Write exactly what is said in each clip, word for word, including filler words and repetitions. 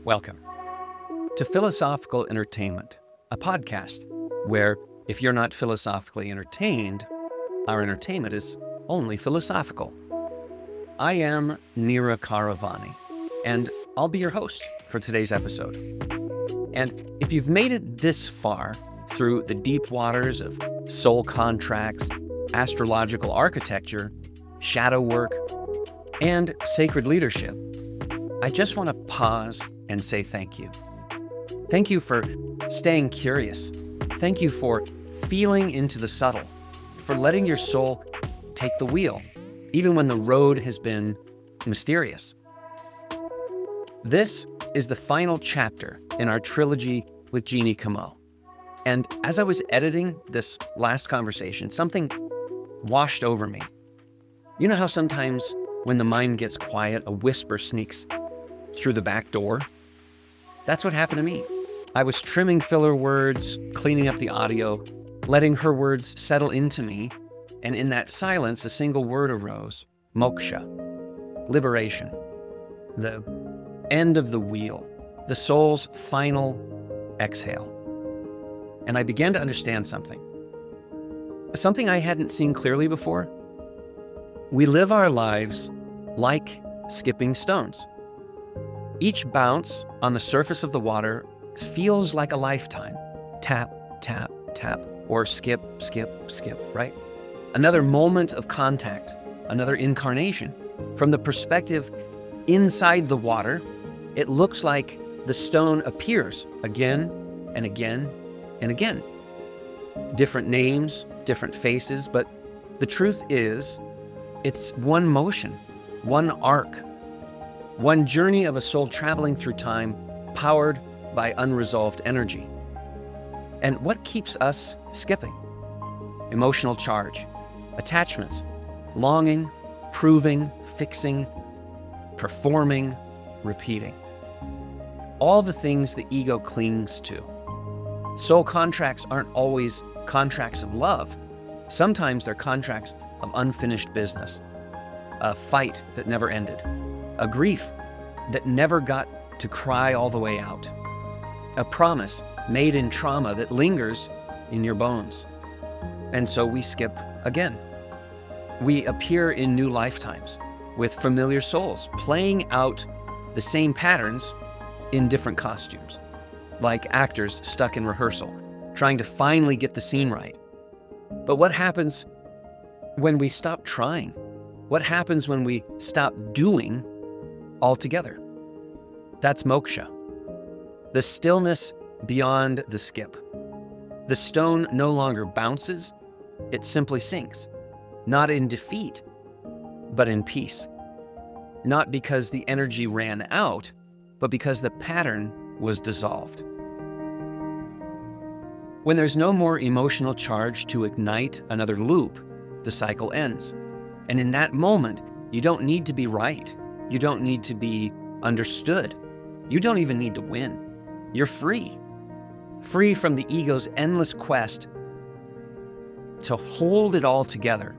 Welcome to Philosophical Entertainment, a podcast where if you're not philosophically entertained, our entertainment is only philosophical. I am Neera Karavani, and I'll be your host for today's episode. And if you've made it this far through the deep waters of soul contracts, astrological architecture, shadow work, and sacred leadership, I just want to pause and say thank you. Thank you for staying curious. Thank you for feeling into the subtle, for letting your soul take the wheel, even when the road has been mysterious. This is the final chapter in our trilogy with Jeannie Camo. And as I was editing this last conversation, something washed over me. You know how sometimes when the mind gets quiet, a whisper sneaks through the back door? That's what happened to me. I was trimming filler words, cleaning up the audio, letting her words settle into me, and in that silence, a single word arose: moksha, liberation, the end of the wheel, the soul's final exhale. And I began to understand something, something I hadn't seen clearly before. We live our lives like skipping stones. Each bounce on the surface of the water feels like a lifetime. Tap, tap, tap, or skip, skip, skip, right? Another moment of contact, another incarnation. From the perspective inside the water, it looks like the stone appears again and again and again. Different names, different faces, but the truth is, it's one motion, one arc, one journey of a soul traveling through time, powered by unresolved energy. And what keeps us skipping? Emotional charge, attachments, longing, proving, fixing, performing, repeating. All the things the ego clings to. Soul contracts aren't always contracts of love. Sometimes they're contracts of unfinished business, a fight that never ended, a grief that never got to cry all the way out, a promise made in trauma that lingers in your bones. And so we skip again. We appear in new lifetimes with familiar souls, playing out the same patterns in different costumes, like actors stuck in rehearsal, trying to finally get the scene right. But what happens when we stop trying? What happens when we stop doing altogether? That's moksha. The stillness beyond the skip. The stone no longer bounces, it simply sinks. Not in defeat, but in peace. Not because the energy ran out, but because the pattern was dissolved. When there's no more emotional charge to ignite another loop, the cycle ends. And in that moment, you don't need to be right. You don't need to be understood. You don't even need to win. You're free. Free from the ego's endless quest to hold it all together.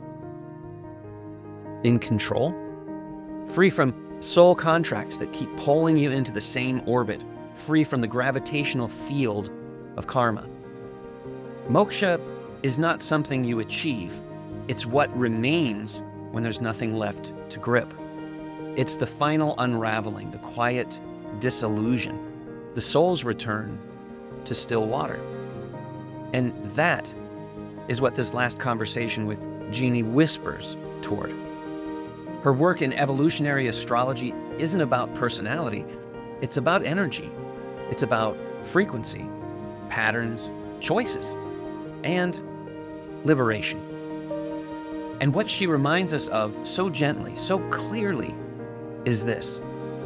In control. Free from soul contracts that keep pulling you into the same orbit. Free from the gravitational field of karma. Moksha is not something you achieve. It's what remains when there's nothing left to grip. It's the final unraveling, the quiet disillusion, the soul's return to still water. And that is what this last conversation with Jeannie whispers toward. Her work in evolutionary astrology isn't about personality, it's about energy. It's about frequency, patterns, choices, and liberation. And what she reminds us of so gently, so clearly, is this.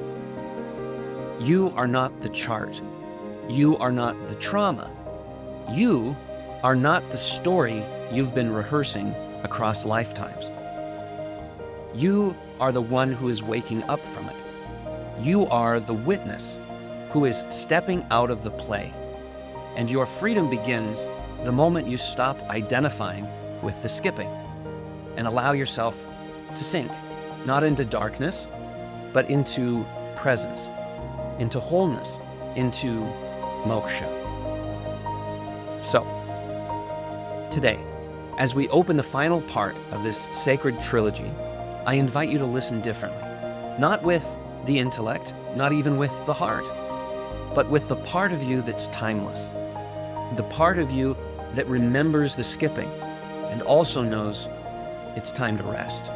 You are not the chart. You are not the trauma. You are not the story you've been rehearsing across lifetimes. You are the one who is waking up from it. You are the witness who is stepping out of the play. And your freedom begins the moment you stop identifying with the skipping and allow yourself to sink, not into darkness, but into presence, into wholeness, into moksha. So, today, as we open the final part of this sacred trilogy, I invite you to listen differently. Not with the intellect, not even with the heart, but with the part of you that's timeless. The part of you that remembers the skipping and also knows it's time to rest.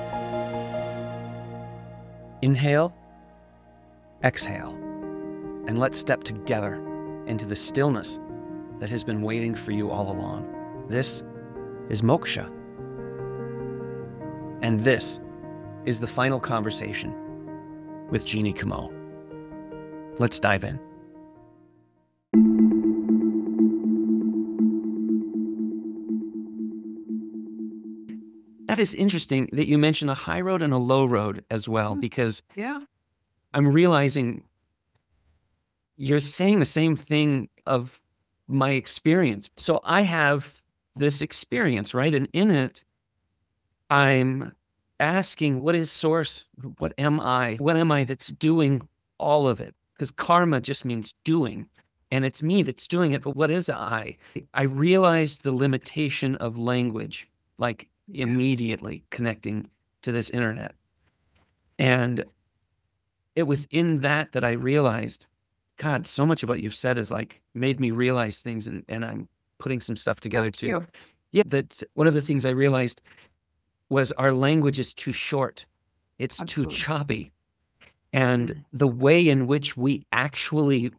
Inhale, exhale, and let's step together into the stillness that has been waiting for you all along. This is moksha. And this is the final conversation with Jeannie Cummo. Let's dive in. That is interesting that you mentioned a high road and a low road as well, because Yeah. I'm realizing you're saying the same thing of my experience. So I have this experience, right? And in it, I'm asking, what is source? What am I? What am I that's doing all of it? Because karma just means doing, and it's me that's doing it. But what is I? I realized the limitation of language, like immediately connecting to this internet. And it was in that that I realized, God, so much of what you've said is like made me realize things, and, and I'm putting some stuff together Thank too. you. Yeah, that one of the things I realized was our language is too short. It's Absolutely. too choppy. And the way in which we actually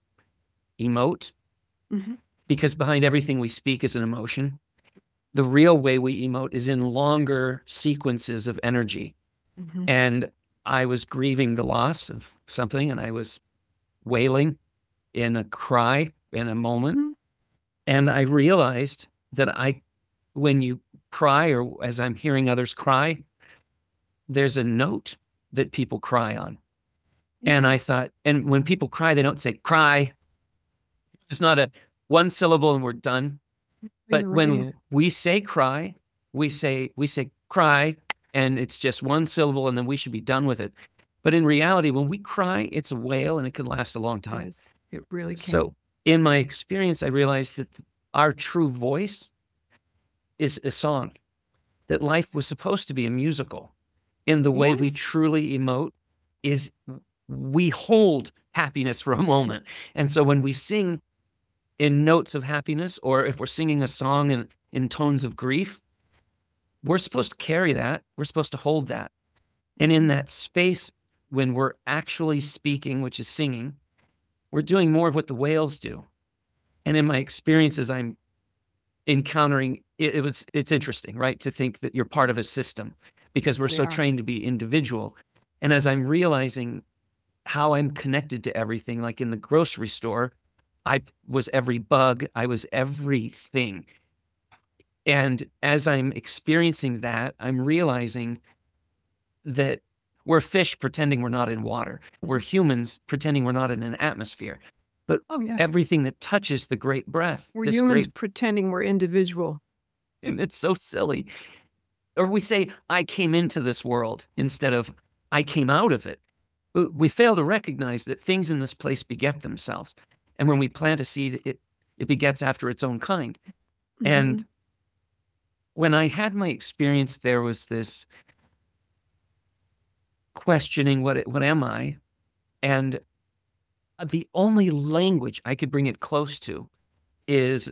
emote, Mhm. because behind everything we speak is an emotion, the real way we emote is in longer sequences of energy. Mhm. And I was grieving the loss of something, and I was wailing in a cry in a moment. Mhm. And I realized that I, when you cry, or as I'm hearing others cry, there's a note that people cry on. And I thought, and when people cry, they don't say cry. It's not a one syllable and we're done. But when we say cry, we say, we say cry, and it's just one syllable, and then we should be done with it. But in reality, when we cry, it's a wail, and it can last a long time. Yes, it really can. So in my experience, I realized that our true voice is a song, that life was supposed to be a musical. In the way we Yes. truly emote is we hold happiness for a moment. And so when we sing in notes of happiness, or if we're singing a song in, in tones of grief, we're supposed to carry that. We're supposed to hold that. And in that space, when we're actually speaking, which is singing, we're doing more of what the whales do. And in my experiences, I'm encountering, it, it was, it's interesting, right? To think that you're part of a system, because we're We so are. trained to be individual. And as I'm realizing how I'm connected to everything, like in the grocery store, I was every bug, I was everything. And as I'm experiencing that, I'm realizing that we're fish pretending we're not in water. We're humans pretending we're not in an atmosphere. But Oh, yeah. everything that touches the great breath, We're this humans great, pretending we're individual. and it's so silly. Or we say, I came into this world instead of I came out of it. We fail to recognize that things in this place beget themselves. And when we plant a seed, it, it begets after its own kind. Mhm. And when I had my experience, there was this questioning, what, what am I? And the only language I could bring it close to is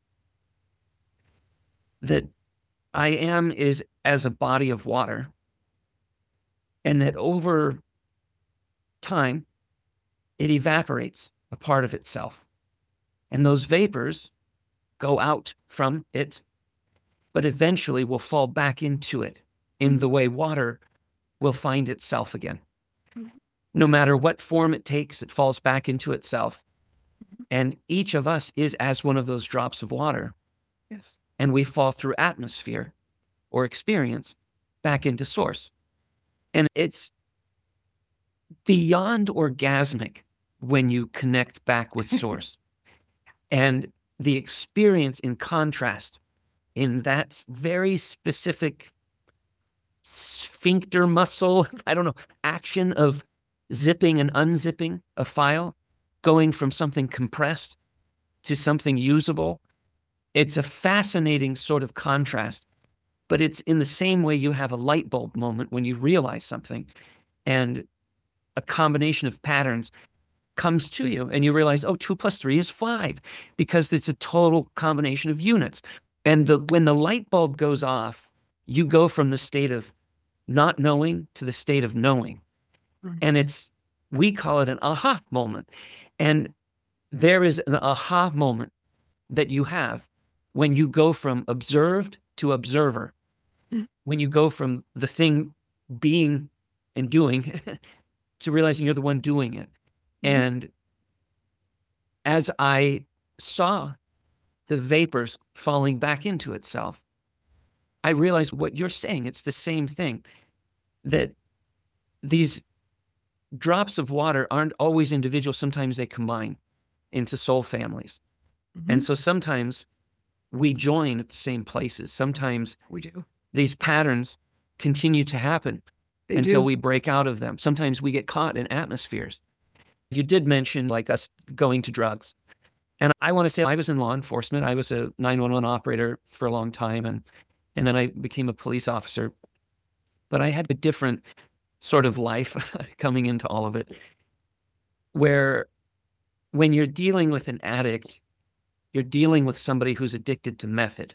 that I am is as a body of water, and that over time, it evaporates a part of itself. And those vapors go out from it, but eventually will fall back into it in the way water will find itself again. No matter what form it takes, it falls back into itself. And each of us is as one of those drops of water. Yes. And we fall through atmosphere or experience back into source. And it's beyond orgasmic when you connect back with source. And the experience in contrast in that very specific sphincter muscle, I don't know, action of zipping and unzipping a file, going from something compressed to something usable. It's a fascinating sort of contrast, but it's in the same way you have a light bulb moment when you realize something and a combination of patterns comes to you and you realize, oh, two plus three is five, because it's a total combination of units. And the, when the light bulb goes off, you go from the state of not knowing to the state of knowing. Mhm. And it's, we call it an aha moment. And there is an aha moment that you have when you go from observed to observer, Mm. when you go from the thing being and doing to realizing you're the one doing it. Mhm. And as I saw the vapors falling back into itself, I realized what you're saying. It's the same thing, that these drops of water aren't always individual. Sometimes they combine into soul families. And Mhm. so sometimes we join at the same places. Sometimes We do. these patterns continue to happen They until do. we break out of them. Sometimes we get caught in atmospheres. You did mention like us going to drugs. And I want to say I was in law enforcement. I was a nine one one operator for a long time. And, and then I became a police officer. But I had a different sort of life coming into all of it, where when you're dealing with an addict, you're dealing with somebody who's addicted to method.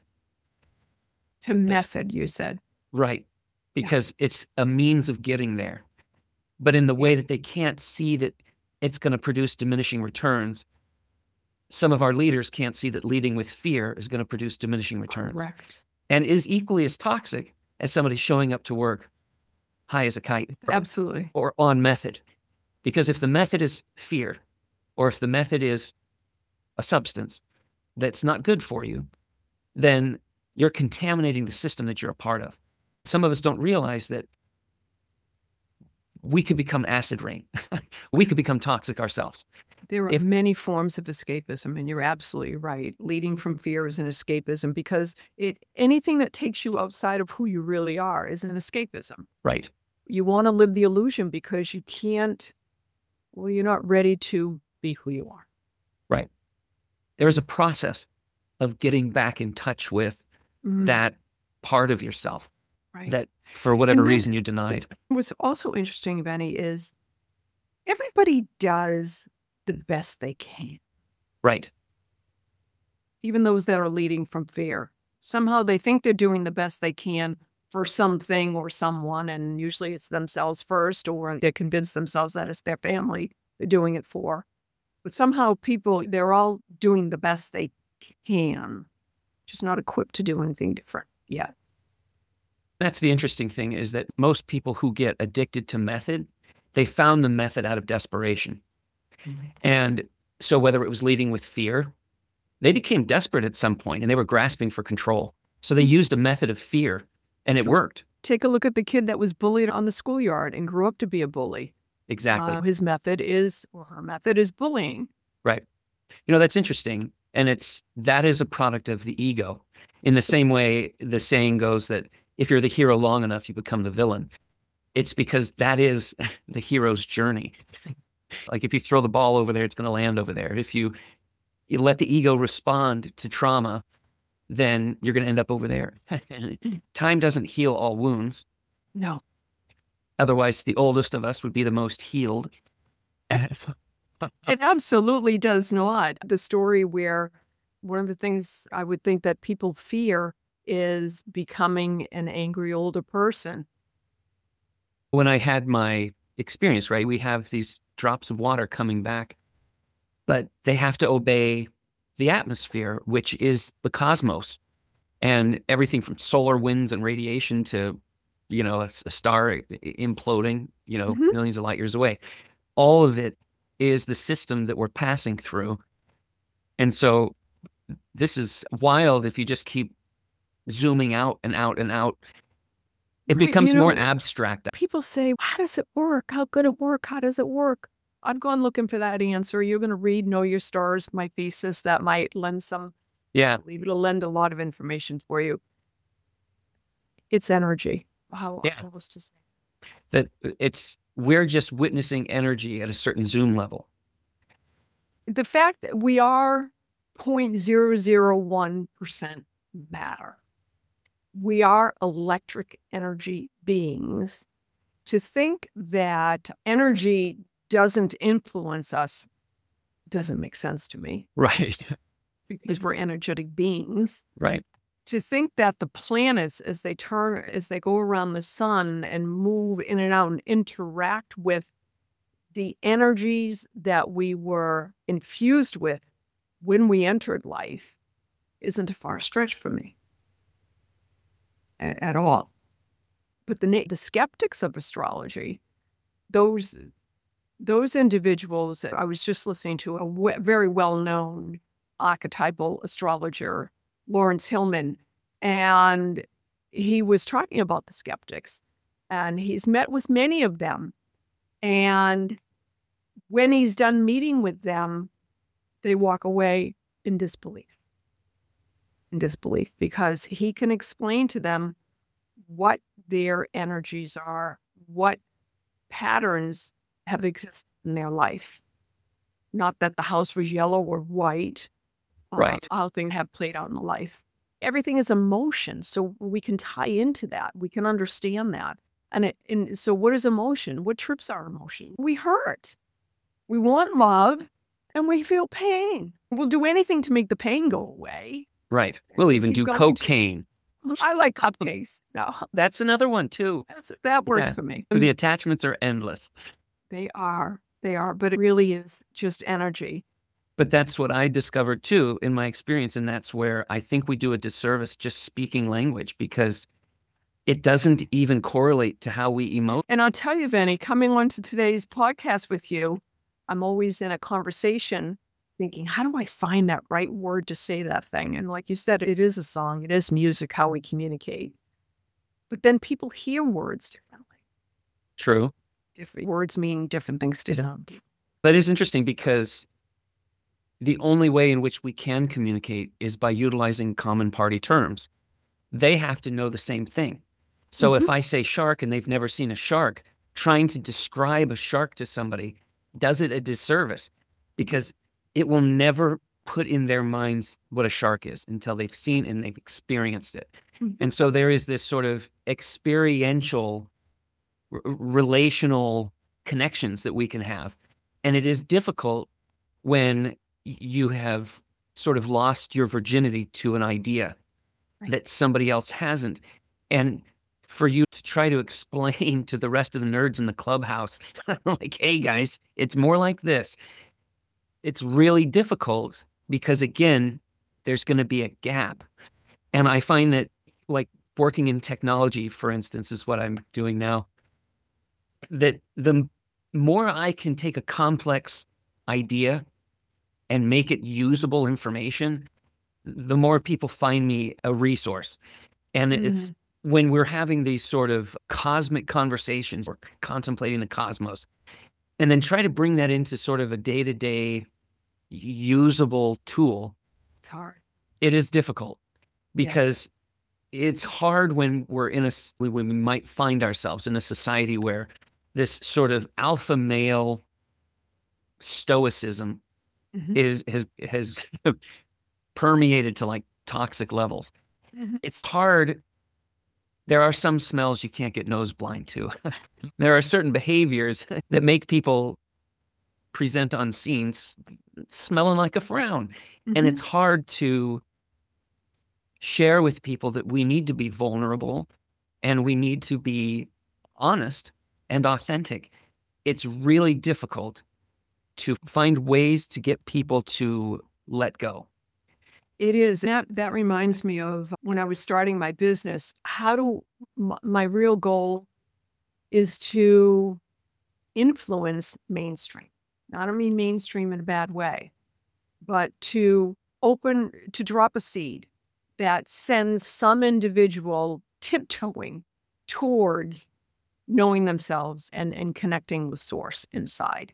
To method, you said. Right. Because it's a means of getting there. But in the way that they can't see that it's going to produce diminishing returns, some of our leaders can't see that leading with fear is going to produce diminishing returns. Correct. And is equally as toxic as somebody showing up to work high as a kite Absolutely. or on method. Because if the method is fear, or if the method is a substance that's not good for you, then you're contaminating the system that you're a part of. Some of us don't realize that we could become acid rain. We could become toxic ourselves. There are If- many forms of escapism, and you're absolutely right. Leading from fear is an escapism because it anything that takes you outside of who you really are is an escapism. Right. You want to live the illusion because you can't, well, you're not ready to be who you are. Right. There is a process of getting back in touch with Mm, that part of yourself right. that for whatever then- reason you denied. What's also interesting, Benny, is everybody does the best they can, Right. even those that are leading from fear. Somehow they think they're doing the best they can for something or someone, and usually it's themselves first, or they convince themselves that it's their family they're doing it for. But somehow people, they're all doing the best they can, just not equipped to do anything different yet. That's the interesting thing, is that most people who get addicted to method, they found the method out of desperation. And so whether it was leading with fear, they became desperate at some point and they were grasping for control. So they used a method of fear and it Sure. worked. Take a look at the kid that was bullied on the schoolyard and grew up to be a bully. Exactly. Uh, his method is, or her method is bullying. Right. You know, that's interesting. And it's, that is a product of the ego. In the same way, the saying goes that if you're the hero long enough, you become the villain. It's because that is the hero's journey. Like if you throw the ball over there, it's going to land over there. If you, you let the ego respond to trauma, then you're going to end up over there. Time doesn't heal all wounds. No. Otherwise, the oldest of us would be the most healed. It absolutely does not. The story where one of the things I would think that people fear is becoming an angry older person. When I had my experience, right, we have these drops of water coming back, but they have to obey the atmosphere, which is the cosmos, and everything from solar winds and radiation to, you know, a, a star imploding, you know, Mhm. millions of light years away. All of it is the system that we're passing through. And so this is wild if you just keep zooming out and out and out. It Right, becomes you more know- abstract. People say, how does it work? How could it work? How does it work? I've gone looking for that answer. You're going to read Know Your Stars, my thesis, that might lend some, Yeah. I believe it'll lend a lot of information for you. It's energy. How, Yeah. how else to say? That it's we're just witnessing energy at a certain zoom level. The fact that we are zero point zero zero one percent matter. We are electric energy beings. To think that energy doesn't influence us doesn't make sense to me. Right. Because we're energetic beings. Right. To think that the planets, as they turn, as they go around the sun and move in and out and interact with the energies that we were infused with when we entered life, isn't a far stretch for me a- at all. But the the skeptics of astrology, those those individuals, I was just listening to a w- very well-known archetypal astrologer, Lawrence Hillman, and he was talking about the skeptics, and he's met with many of them. And when he's done meeting with them, they walk away in disbelief. In disbelief, because he can explain to them what their energies are, what patterns have existed in their life. Not that the house was yellow or white, uh, Right. how things have played out in the life. Everything is emotion, so we can tie into that. We can understand that. And, it, and so what is emotion? What trips our emotion? We hurt. We want love, and we feel pain. We'll do anything to make the pain go away. Right. We'll even Keep do going to- cocaine. I like cupcakes. No, That's another one too. that's, that works Yeah. for me. The attachments are endless. They are. They are. But it really is just energy. But that's what I discovered too in my experience. And that's where I think we do a disservice just speaking language, because it doesn't even correlate to how we emote. And I'll tell you, Vinny, coming onto today's podcast with you, I'm always in a conversation thinking, how do I find that right word to say that thing? And like you said, it is a song, it is music, how we communicate. But then people hear words differently. True. Different words mean different things to them. That is interesting, because the only way in which we can communicate is by utilizing common party terms. They have to know the same thing. So if I say shark and they've never seen a shark, trying to describe a shark to somebody does it a disservice, because it will never put in their minds what a shark is until they've seen and they've experienced it. Mhm. And so there is this sort of experiential, r- relational connections that we can have. And it is difficult when y- you have sort of lost your virginity to an idea Right. that somebody else hasn't. And for you to try to explain to the rest of the nerds in the clubhouse, like, hey guys, it's more like this. It's really difficult because, again, there's going to be a gap. And I find that, like, working in technology, for instance, is what I'm doing now, that the more I can take a complex idea and make it usable information, the more people find me a resource. And it's when we're having these sort of cosmic conversations or contemplating the cosmos, and then try to bring that into sort of a day-to-day usable tool, It's hard. it is difficult, because it's hard when we're in a, s- when we might find ourselves in a society where this sort of alpha male stoicism Mhm. is has has permeated to like toxic levels. Mhm. It's hard. There are some smells you can't get nose blind to. There are certain behaviors that make people present on scenes smelling like a frown. And Mhm. it's hard to share with people that we need to be vulnerable and we need to be honest and authentic. It's really difficult to find ways to get people to let go. It is. That that reminds me of when I was starting my business. How do my, my real goal is to influence mainstream. I don't mean mainstream in a bad way, but to open, to drop a seed that sends some individual tiptoeing towards knowing themselves and, and connecting with source inside.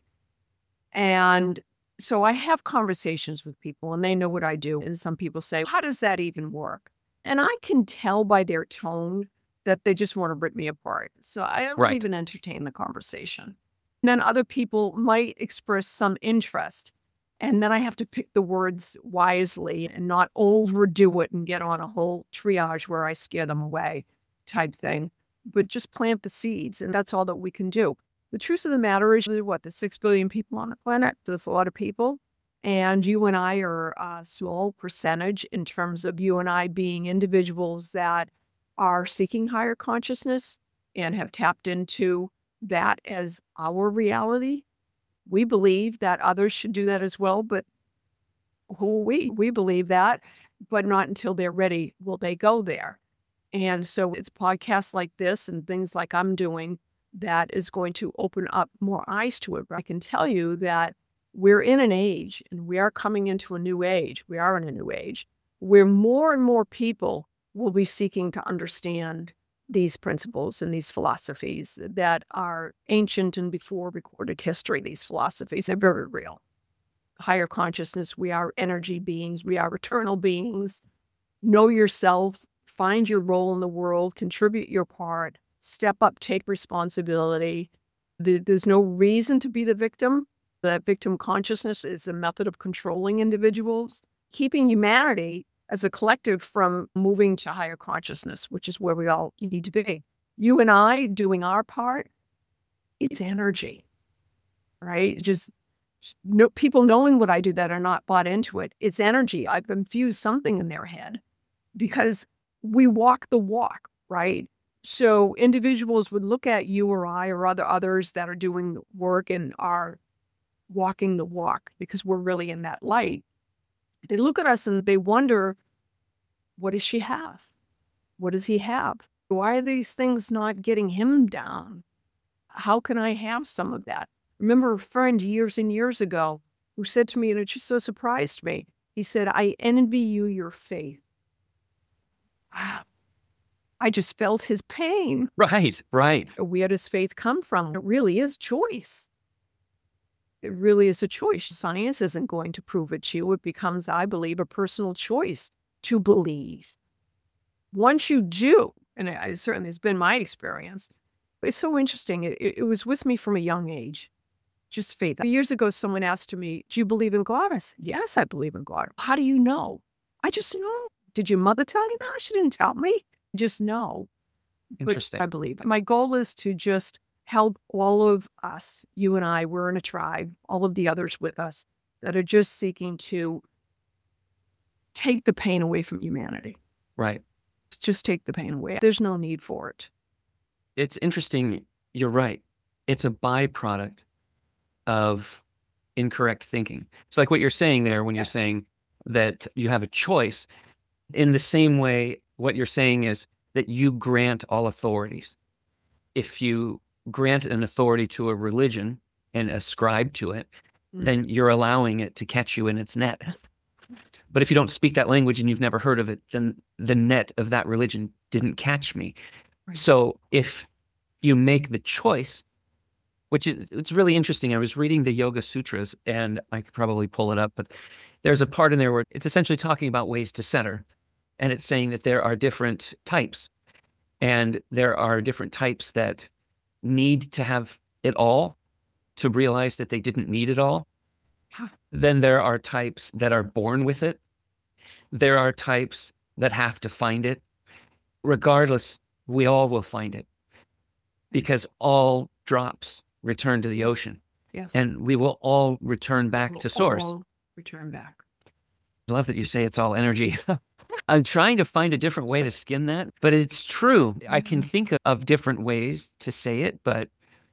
And so I have conversations with people and they know what I do. And some people say, how does that even work? And I can tell by their tone that they just want to rip me apart. So I don't Right. even entertain the conversation. And then other people might express some interest. And then I have to pick the words wisely and not overdo it and get on a whole triage where I scare them away type thing, but just plant the seeds. And that's all that we can do. The truth of the matter is, what, the six billion people on the planet, that's a lot of people. And you and I are a small percentage in terms of you and I being individuals that are seeking higher consciousness and have tapped into that as our reality. We believe that others should do that as well, but who are we? We believe that, but not until they're ready will they go there. And so it's podcasts like this and things like I'm doing that is going to open up more eyes to it. But I can tell you that we're in an age, and we are coming into a new age. We are in a new age where more and more people will be seeking to understand these principles and these philosophies that are ancient and before recorded history. These philosophies are very real. Higher consciousness, we are energy beings, we are eternal beings. Know yourself, find your role in the world, contribute your part, step up, take responsibility. There's no reason to be the victim. That victim consciousness is a method of controlling individuals, keeping humanity as a collective from moving to higher consciousness, which is where we all need to be. You and I doing our part, it's energy, right? Just no, people knowing what I do that are not bought into it. It's energy. I've infused something in their head because we walk the walk, right? So individuals would look at you or I or other others that are doing work and are walking the walk because we're really in that light. They look at us and they wonder, what does she have? What does he have? Why are these things not getting him down? How can I have some of that? Remember a friend years and years ago who said to me, and it just so surprised me, he said, I envy you your faith. Wow. I just felt his pain. Right, right. Where does faith come from? It really is choice. It really is a choice. Science isn't going to prove it to you. It becomes, I believe, a personal choice to believe. Once you do, and it certainly has been my experience, but it's so interesting. It, it was with me from a young age, just faith. Years ago, someone asked me, do you believe in God? I said, yes, I believe in God. How do you know? I just know. Did your mother tell you? No, she didn't tell me. Just know. Interesting. But I believe. My goal is to just help all of us, you and I, we're in a tribe, all of the others with us that are just seeking to take the pain away from humanity. Right. Just take the pain away. There's no need for it. It's interesting. You're right. It's a byproduct of incorrect thinking. It's like what you're saying there when you're saying that you have a choice. In the same way, what you're saying is that you grant all authorities. If you grant an authority to a religion and ascribe to it, mm-hmm. then you're allowing it to catch you in its net. But if you don't speak that language and you've never heard of it, then the net of that religion didn't catch me. Right. So if you make the choice, which is, it's really interesting. I was reading the Yoga Sutras, and I could probably pull it up, but there's a part in there where it's essentially talking about ways to center. And it's saying that there are different types, and there are different types that need to have it all to realize that they didn't need it all. Then there are types that are born with it. There are types that have to find it. Regardless, we all will find it because all drops return to the ocean. Yes. And we will all return back we'll to source. All return back. I love that you say it's all energy. I'm trying to find a different way to skin that, but it's true. I can think of different ways to say it, but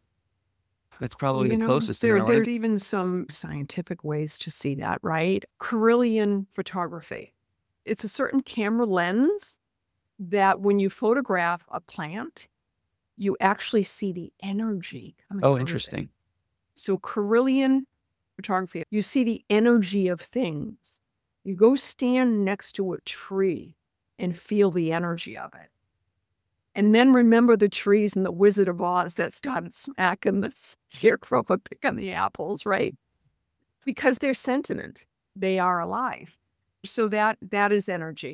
that's probably you the know, closest. There, in our there's life. even some scientific ways to see that, right? Carillion photography. It's a certain camera lens that when you photograph a plant, you actually see the energy coming Oh, from interesting. it. So Carillion photography, you see the energy of things. You go stand next to a tree and feel the energy of it. And then remember the trees in the Wizard of Oz that started smacking the scarecrow for picking the apples, right? Because they're sentient. They are alive. So that that is energy.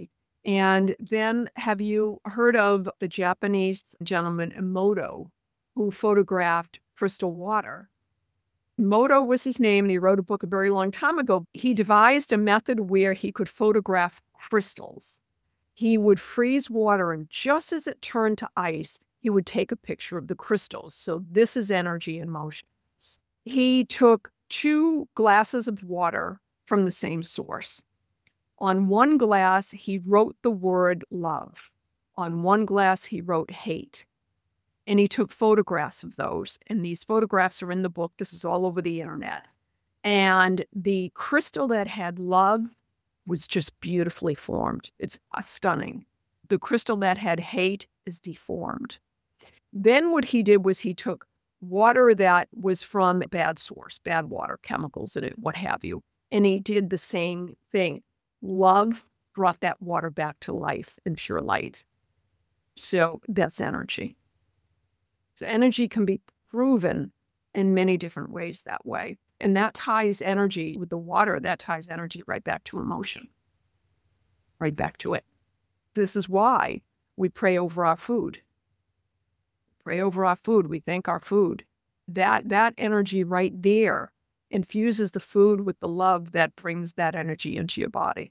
And then have you heard of the Japanese gentleman Emoto who photographed crystal water? Emoto was his name, and he wrote a book a very long time ago. He devised a method where he could photograph crystals. He would freeze water, and just as it turned to ice, he would take a picture of the crystals. So this is energy in motion. He took two glasses of water from the same source. On one glass, he wrote the word love. On one glass, he wrote hate. And he took photographs of those. And these photographs are in the book. This is all over the internet. And the crystal that had love was just beautifully formed. It's stunning. The crystal that had hate is deformed. Then what he did was he took water that was from a bad source, bad water, chemicals in it, what have you. And he did the same thing. Love brought that water back to life and pure light. So that's energy. So energy can be proven in many different ways that way. And that ties energy with the water, that ties energy right back to emotion, right back to it. This is why we pray over our food. Pray over our food. We thank our food. That, that energy right there infuses the food with the love that brings that energy into your body.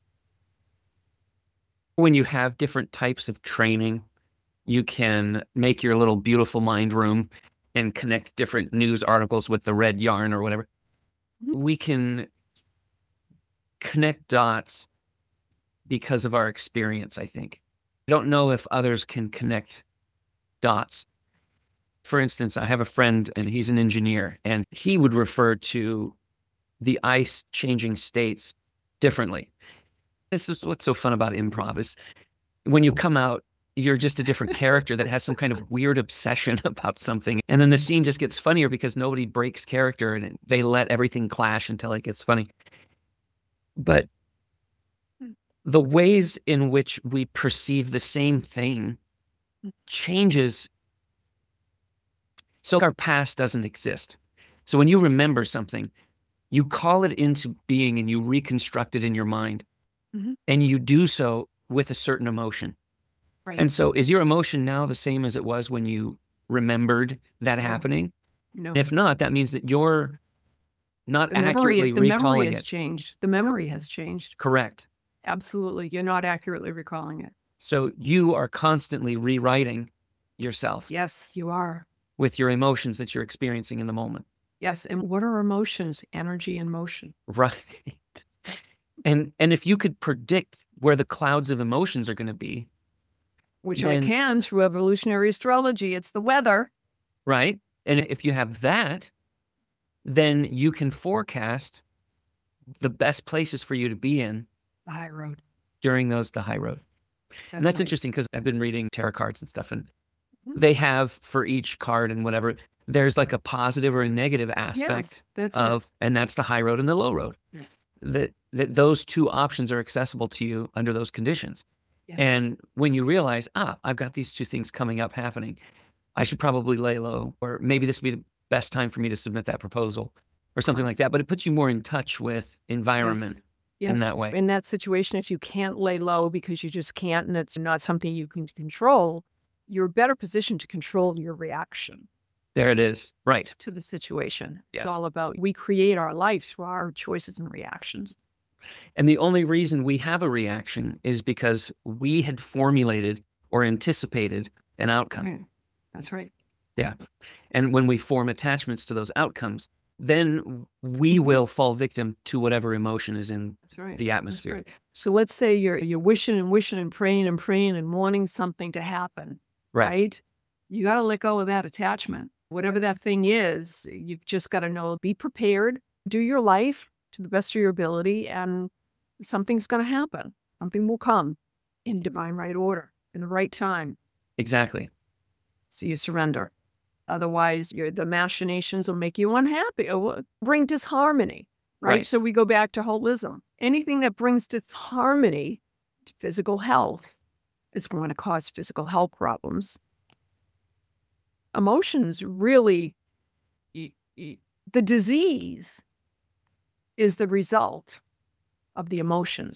When you have different types of training, you can make your little beautiful mind room and connect different news articles with the red yarn or whatever. Mm-hmm. We can connect dots because of our experience, I think. I don't know if others can connect dots. For instance, I have a friend and he's an engineer, and he would refer to the ice changing states differently. This is what's so fun about improv is when you come out, you're just a different character that has some kind of weird obsession about something. And then the scene just gets funnier because nobody breaks character and they let everything clash until it gets funny. But the ways in which we perceive the same thing changes. So our past doesn't exist. So when you remember something, you call it into being and you reconstruct it in your mind. Mm-hmm. And you do so with a certain emotion. Right. And so is your emotion now the same as it was when you remembered that no. happening? No. If not, that means that you're not the accurately memory, recalling the memory has it. Changed. The memory has changed. Correct. Absolutely. You're not accurately recalling it. So you are constantly rewriting yourself. Yes, you are. With your emotions that you're experiencing in the moment. Yes. And what are emotions? Energy and motion. Right. And and if you could predict where the clouds of emotions are going to be, which then, I can through evolutionary astrology, it's the weather. Right. And if you have that, then you can forecast the best places for you to be in. The high road. During those, the high road. That's and that's right. Interesting because I've been reading tarot cards and stuff, and mm-hmm. they have for each card and whatever, there's like a positive or a negative aspect yes, that's of, it. And that's the high road and the low road. Yes. That, that those two options are accessible to you under those conditions. Yes. And when you realize, ah, I've got these two things coming up happening, I should probably lay low, or maybe this would be the best time for me to submit that proposal or something like that. But it puts you more in touch with environment yes. Yes. in that way. In that situation, if you can't lay low because you just can't, and it's not something you can control, you're better positioned to control your reaction. There it is. Right. To the situation. Yes. It's all about, we create our life through our choices and reactions. And the only reason we have a reaction is because we had formulated or anticipated an outcome. Right. That's right. Yeah. And when we form attachments to those outcomes, then we will fall victim to whatever emotion is in That's right. the atmosphere. That's right. So let's say you're you're wishing and wishing and praying and praying and wanting something to happen. Right. right? You got to let go of that attachment. Whatever that thing is, you've just got to know, be prepared, do your life to the best of your ability, and something's going to happen. Something will come in divine right order, in the right time. Exactly. So you surrender. Otherwise, you're, the machinations will make you unhappy, or bring disharmony, right? Right? So we go back to holism. Anything that brings disharmony to physical health is going to cause physical health problems. Emotions really, the disease is the result of the emotions.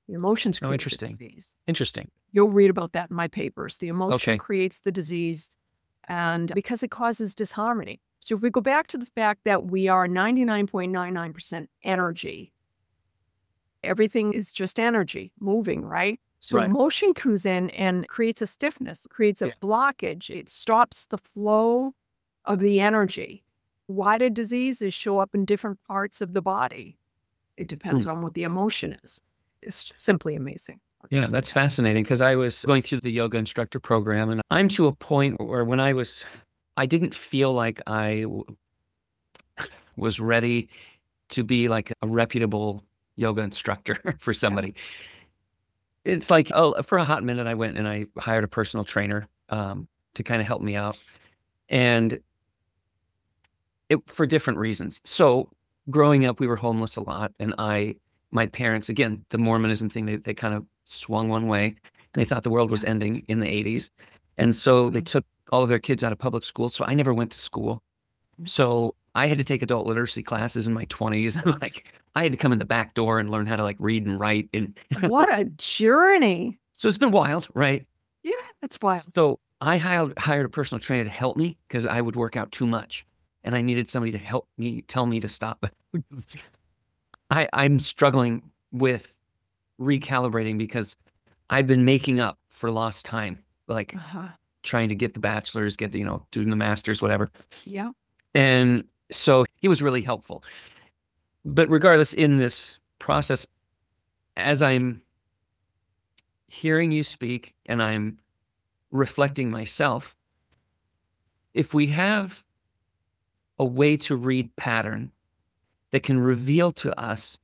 The emotions Oh, create the interesting. disease. Interesting. You'll read about that in my papers. The emotion Okay. creates the disease, and because it causes disharmony. So if we go back to the fact that we are ninety-nine point nine nine percent energy, everything is just energy moving, right? So Right. emotion comes in and creates a stiffness, creates a Yeah. blockage. It stops the flow of the energy. Why do diseases show up in different parts of the body? It depends Hmm. on what the emotion is. It's just simply amazing. I'll Yeah, just say that's that. fascinating because I was going through the yoga instructor program and I'm to a point where when I was, I didn't feel like I w- was ready to be like a reputable yoga instructor for somebody. It's like, oh, for a hot minute, I went and I hired a personal trainer um, to kind of help me out. And it, for different reasons. So growing up, we were homeless a lot. And I, my parents, again, the Mormonism thing, they, they kind of swung one way. They thought the world was Yeah. ending in the eighties. And so they Mhm. took all of their kids out of public school. So I never went to school. So I had to take adult literacy classes in my twenties. Like I had to come in the back door and learn how to like read and write. And What a journey. so it's been wild, right? Yeah, that's wild. So I hired, hired a personal trainer to help me because I would work out too much. And I needed somebody to help me, tell me to stop. I, I'm struggling with recalibrating because I've been making up for lost time, like Uh-huh. trying to get the bachelor's, get the, you know, doing the master's, whatever. Yeah. And so he was really helpful. But regardless, in this process, as I'm hearing you speak and I'm reflecting myself, if we have a way to read pattern that can reveal to us,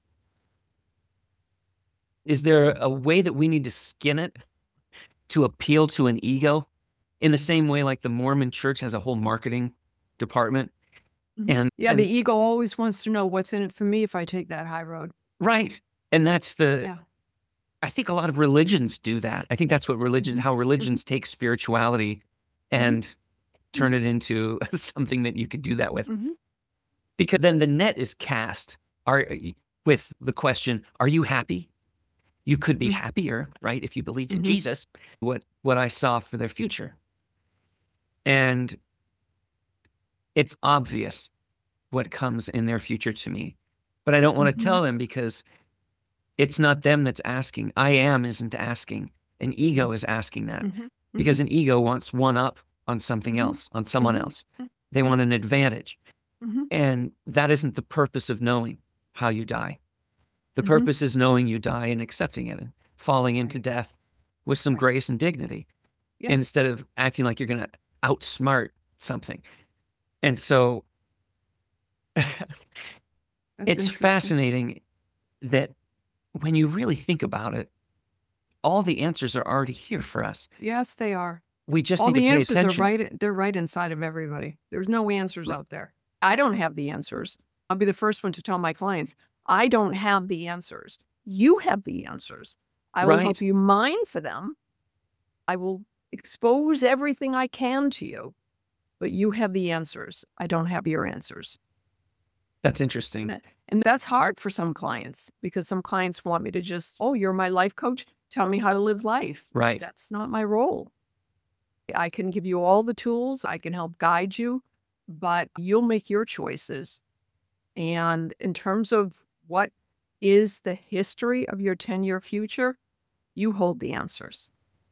is there a way that we need to skin it to appeal to an ego in the same way like the Mormon church has a whole marketing department? Mhm. And Yeah, and the ego always wants to know what's in it for me if I take that high road. right. And that's the Yeah. I think a lot of religions do that. I think that's what religions Mhm. how religions take spirituality and turn it into something that you could do that with. Mhm. Because then the net is cast are with the question, are you happy? You could be Mhm. happier, right? If you believed in Mhm. Jesus, what what I saw for their future. And it's obvious what comes in their future to me. But I don't want to Mhm. tell them because it's not them that's asking. I am isn't asking. An ego is asking that Mhm. because an ego wants one up on something Mhm. else, on someone Mhm. else. They want an advantage. Mhm. And that isn't the purpose of knowing how you die. The Mhm. purpose is knowing you die and accepting it and falling into Right. death with some Right. grace and dignity Yes. instead of acting like you're going to outsmart something. And so That's it's interesting. fascinating that when you really think about it, all the answers are already here for us. Yes, they are. We just All need to the pay answers are attention. right. They're right inside of everybody. There's no answers Right. out there. I don't have the answers. I'll be the first one to tell my clients, I don't have the answers. You have the answers. I will help Right. you mine for them. I will expose everything I can to you, but you have the answers. I don't have your answers. That's interesting. And and that's hard for some clients because some clients want me to just, oh, you're my life coach. Tell me how to live life. Right. That's not my role. I can give you all the tools. I can help guide you, but you'll make your choices. And in terms of what is the history of your ten-year future, you hold the answers.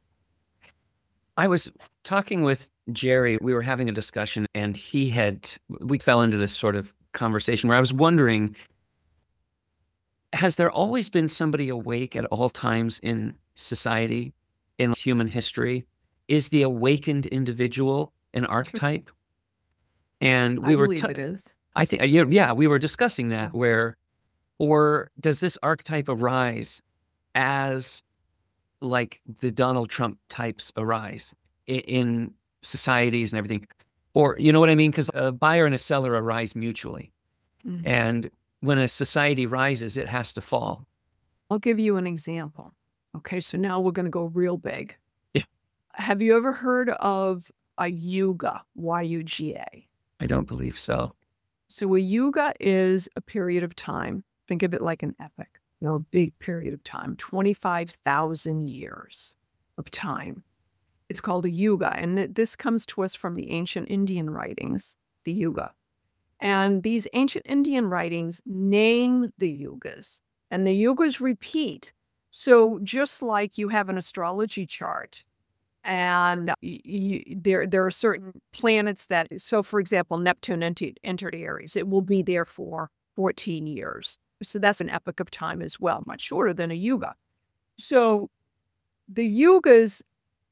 I was talking with Jerry. We were having a discussion and he had, we fell into this sort of conversation where I was wondering, has there always been somebody awake at all times in society, in human history? Is the awakened individual an archetype? And we I were, believe t- it is. I think, yeah, yeah, we were discussing that Yeah. where, or does this archetype arise as like the Donald Trump types arise in, in societies and everything? Or, you know what I mean? Because a buyer and a seller arise mutually. Mhm. And when a society rises, it has to fall. I'll give you an example. Okay, so now we're going to go real big. Yeah. Have you ever heard of a yuga, Y U G A? I don't believe so. So a yuga is a period of time. Think of it like an epic. you know, a big period of time, twenty-five thousand years of time. It's called a yuga. And th- this comes to us from the ancient Indian writings, the yuga. And these ancient Indian writings name the yugas, and the yugas repeat. So just like you have an astrology chart, and y- y- there there are certain planets that, so for example, Neptune entered, entered Aries. It will be there for fourteen years. So that's an epoch of time as well, much shorter than a yuga. So the yugas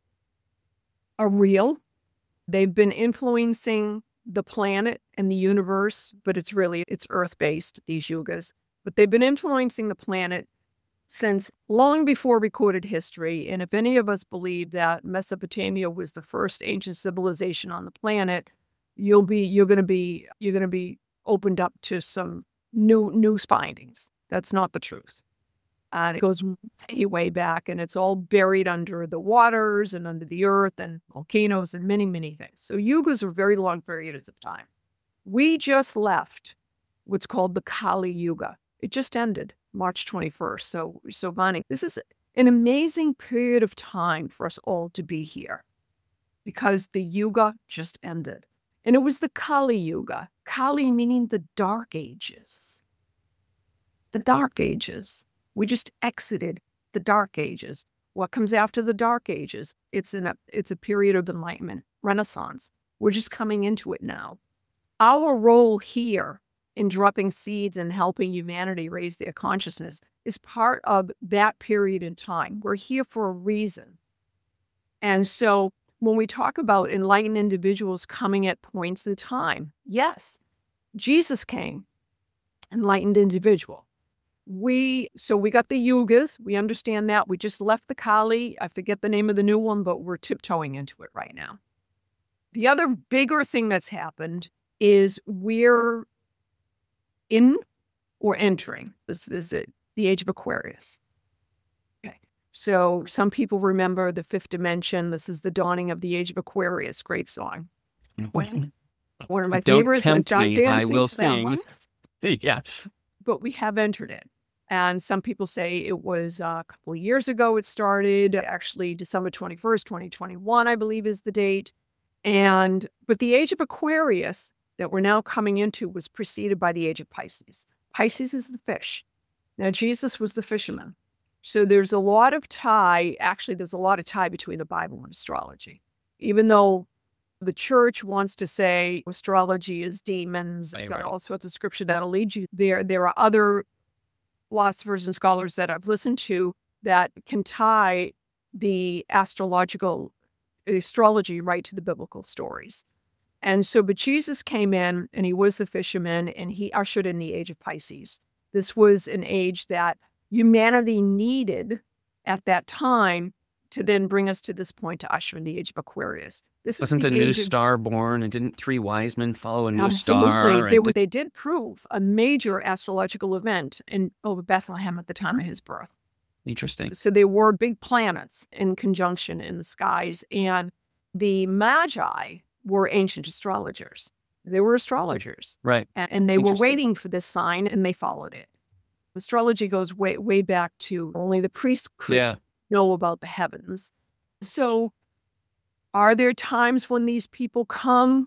are real. They've been influencing the planet and the universe, but it's really, it's Earth-based, these yugas. But they've been influencing the planet since long before recorded history. And if any of us believe that Mesopotamia was the first ancient civilization on the planet, you'll be, you're going to be, you're going to be opened up to some new, new findings. That's not the truth. And it goes way, way back, and it's all buried under the waters and under the earth and volcanoes and many, many things. So yugas are very long periods of time. We just left what's called the Kali Yuga. It just ended March twenty-first. So, so Bonnie, this is an amazing period of time for us all to be here because the Yuga just ended. And it was the Kali Yuga. Kali meaning the Dark Ages. The Dark Ages. We just exited the Dark Ages. What comes after the Dark Ages? It's in a, it's a period of enlightenment, Renaissance. We're just coming into it now. Our role here in dropping seeds and helping humanity raise their consciousness is part of that period in time. We're here for a reason. And so when we talk about enlightened individuals coming at points in time, yes, Jesus came, enlightened individual. We, so we got the yugas. We understand that. We just left the Kali. I forget the name of the new one, but we're tiptoeing into it right now. The other bigger thing that's happened is we're in or entering. This is it, the age of Aquarius. Okay. So some people remember the fifth dimension. This is the dawning of the age of Aquarius. Great song. When, one of my Don't favorites. tempt Start me, dancing I will to that sing. one. Yeah. But we have entered it. And some people say it was uh, a couple of years ago it started. Actually, December twenty-first, twenty twenty-one, I believe is the date. And, but the age of Aquarius that we're now coming into was preceded by the age of Pisces. Pisces is the fish. Now, Jesus was the fisherman. So there's a lot of tie, actually, there's a lot of tie between the Bible and astrology. Even though the church wants to say astrology is demons, it's Right, got right. all sorts of scripture that'll lead you there. There are other philosophers and scholars that I've listened to that can tie the astrological astrology right to the biblical stories. And so, but Jesus came in and he was the fisherman and he ushered in the age of Pisces. This was an age that humanity needed at that time to then bring us to this point to usher in the age of Aquarius. This Wasn't is a the new age of, star born, and didn't three wise men follow a new absolutely. star? They, And were- they did prove a major astrological event in over Bethlehem at the time of his birth. Interesting. So there were big planets in conjunction in the skies, and the Magi were ancient astrologers. They were astrologers, Right. and, and they were Interesting. waiting for this sign, and they followed it. Astrology goes way, way back to only the priests could Yeah. know about the heavens. So are there times when these people come?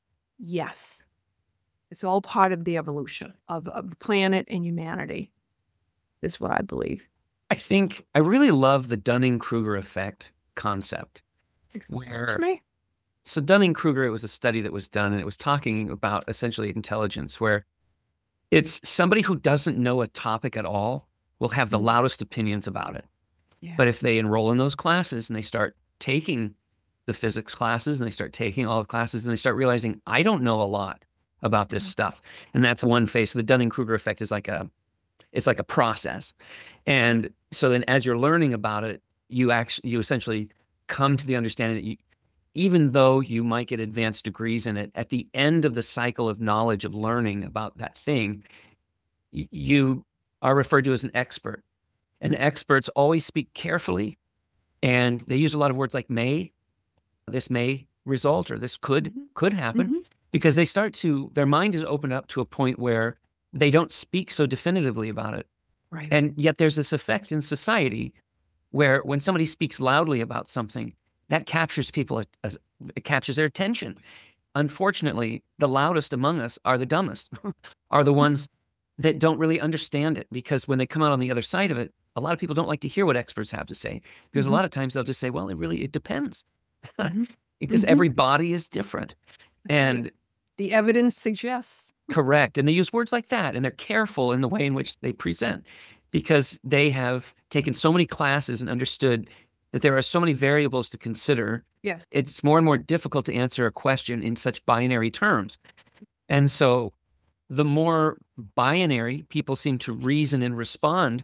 Yes. It's all part of the evolution of, of the planet and humanity, is what I believe. I think I really love the Dunning-Kruger effect concept. Where- To me? So Dunning-Kruger, it was a study that was done, and it was talking about essentially intelligence, where it's somebody who doesn't know a topic at all will have the Mhm. loudest opinions about it. Yeah. But if they enroll in those classes and they start taking the physics classes and they start taking all the classes and they start realizing, I don't know a lot about this Mhm. stuff. And that's one phase. So the Dunning-Kruger effect is like a, it's like a process. And so then as you're learning about it, you actually, you essentially come to the understanding that you, even though you might get advanced degrees in it, at the end of the cycle of knowledge of learning about that thing, y- you are referred to as an expert. And experts always speak carefully, and they use a lot of words like may, this may result, or this could, Mhm. could happen, Mhm. because they start to, their mind is opened up to a point where they don't speak so definitively about it. Right. And yet there's this effect in society where when somebody speaks loudly about something, that captures people, as it captures their attention. Unfortunately, the loudest among us are the dumbest, are the ones that don't really understand it, because when they come out on the other side of it, a lot of people don't like to hear what experts have to say, because Mhm. a lot of times they'll just say, well, it really, it depends, Mhm. because Mhm. every body is different. And The evidence suggests. correct. And they use words like that, and they're careful in the way in which they present, because they have taken so many classes and understood that there are so many variables to consider. Yes. It's more and more difficult to answer a question in such binary terms. And so the more binary people seem to reason and respond,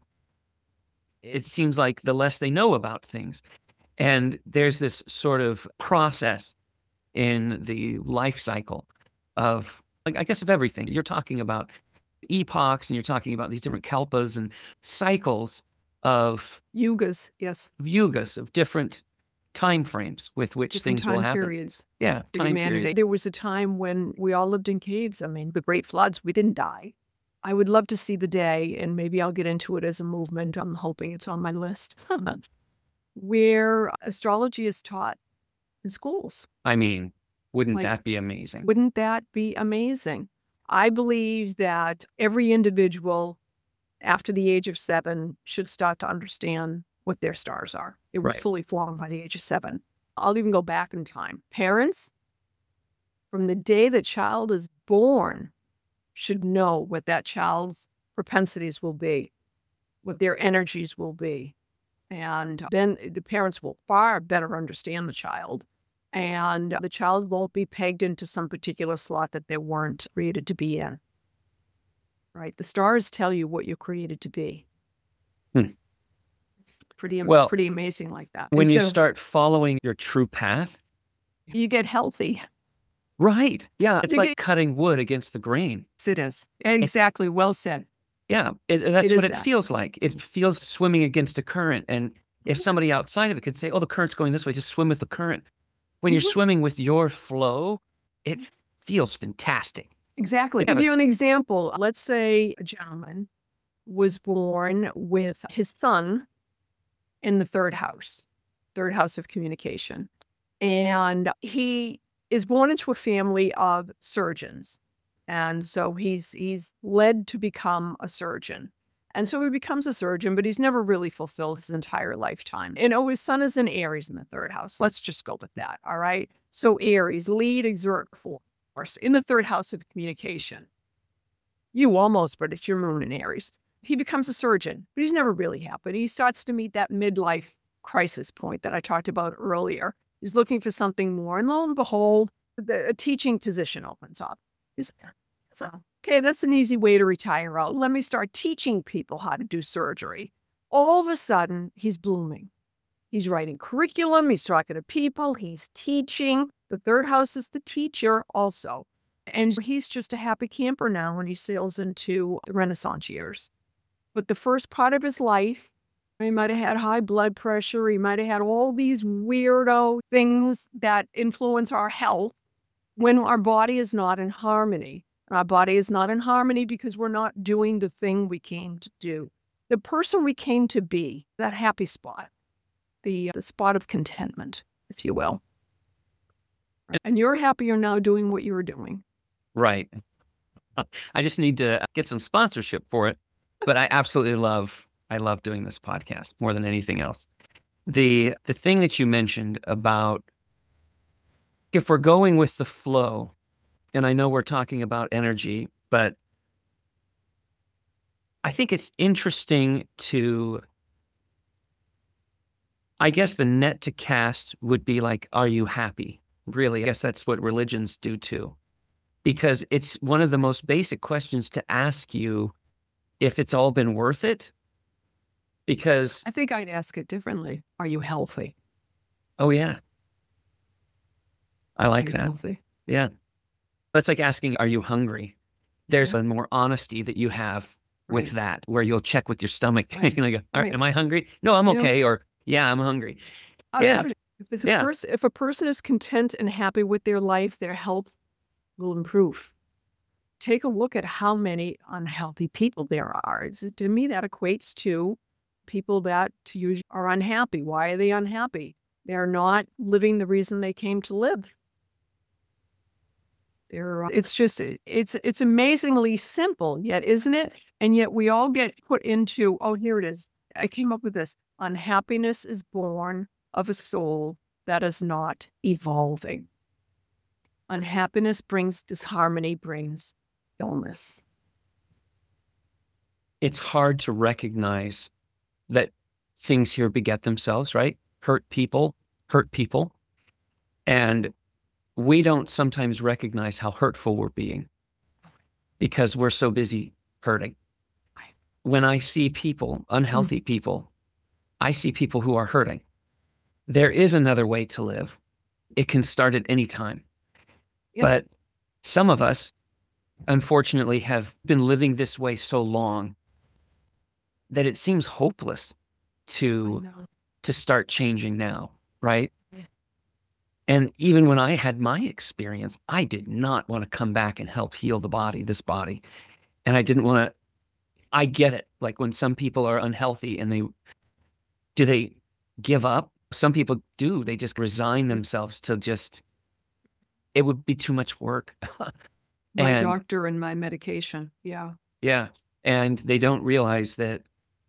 it seems like the less they know about things. And there's this sort of process in the life cycle of, like, I guess, of everything. You're talking about epochs, and you're talking about these different kalpas and cycles of Yugas, yes. yugas, of different time frames with which Different things will time happen. periods Yeah, for time humanity. periods. There was a time when we all lived in caves. I mean, the great floods, we didn't die. I would love to see the day, and maybe I'll get into it as a movement. I'm hoping it's on my list, where astrology is taught in schools. I mean, wouldn't Like, that be amazing? Wouldn't that be amazing? I believe that every individual after the age of seven should start to understand what their stars are. They were Right. fully formed by the age of seven. I'll even go back in time. Parents, from the day the child is born, should know what that child's propensities will be, what their energies will be. And then the parents will far better understand the child. And the child won't be pegged into some particular slot that they weren't created to be in. Right? The stars tell you what you're created to be. Hmm. It's pretty, am- Well, pretty amazing like that. When And you so start following your true path, you get healthy. right? Yeah, it's You like get- cutting wood against the grain. It is. Exactly. Well said. Yeah, it, that's It what is it that. feels like. It feels swimming against a current. And if somebody outside of it could say, oh, the current's going this way, just swim with the current. When you're Mhm. swimming with your flow, it feels fantastic. Exactly. Yeah, Give but- you an example. Let's say a gentleman was born with his son in the third house, third house of communication. And he is born into a family of surgeons. And so he's he's led to become a surgeon. And so he becomes a surgeon, but he's never really fulfilled his entire lifetime. And oh, his son is in Aries in the third house. Let's just go with that. All right. So Aries, lead, exert, force in the third house of communication. You almost, but it's your moon in Aries. He becomes a surgeon, but he's never really happy. He starts to meet that midlife crisis point that I talked about earlier. He's looking for something more. And lo and behold, the, a teaching position opens up. He's like, so, okay, that's an easy way to retire out. Let me start teaching people how to do surgery. All of a sudden, he's blooming. He's writing curriculum. He's talking to people. He's teaching. The third house is the teacher also. And he's just a happy camper now when he sails into the Renaissance years. But the first part of his life, he might have had high blood pressure. He might have had all these weirdo things that influence our health when our body is not in harmony. And our body is not in harmony because we're not doing the thing we came to do. The person we came to be, that happy spot, the, the spot of contentment, if you will. And you're happier now doing what you were doing. Right. I just need to get some sponsorship for it. But I absolutely love, I love doing this podcast more than anything else. The the thing that you mentioned about, if we're going with the flow, and I know we're talking about energy, but I think it's interesting to, I guess the net to cast would be like, are you happy? Really, I guess that's what religions do too. Because it's one of the most basic questions to ask you if it's all been worth it. Because, I think I'd ask it differently. Are you healthy? oh yeah, I Are like you that. healthy? Yeah. That's like asking, are you hungry? There's Yeah. a more honesty that you have with Right. that, where you'll check with your stomach. Right. You're like, all right, Right. am I hungry? No, I'm You know, okay. Or, yeah, I'm hungry. I- Yeah. I- If, it's a Yeah. pers- if a person is content and happy with their life, their health will improve. take a look at how many unhealthy people there are. It's- to me, that equates to people that to use are unhappy. Why are they unhappy? They're not living the reason they came to live. They're, it's just, it's, it's amazingly simple yet, isn't it? And yet we all get put into, oh, here it is. I came up with this. Unhappiness is born of a soul that is not evolving. Unhappiness brings disharmony, brings illness. It's hard to recognize that things here beget themselves, right? Hurt people, hurt people. And we don't sometimes recognize how hurtful we're being because we're so busy hurting. When I see people, unhealthy mm-hmm. people, I see people who are hurting. There is another way to live. It can start at any time. Yes. But some of us, unfortunately, have been living this way so long that it seems hopeless to, to start changing now, right? Yeah. And even when I had my experience, I did not want to come back and help heal the body, this body. And I didn't want to, I get it. Like when some people are unhealthy and they, do they give up? Some people do. They just resign themselves to just, it would be too much work. My and, doctor and my medication. Yeah. Yeah. And they don't realize that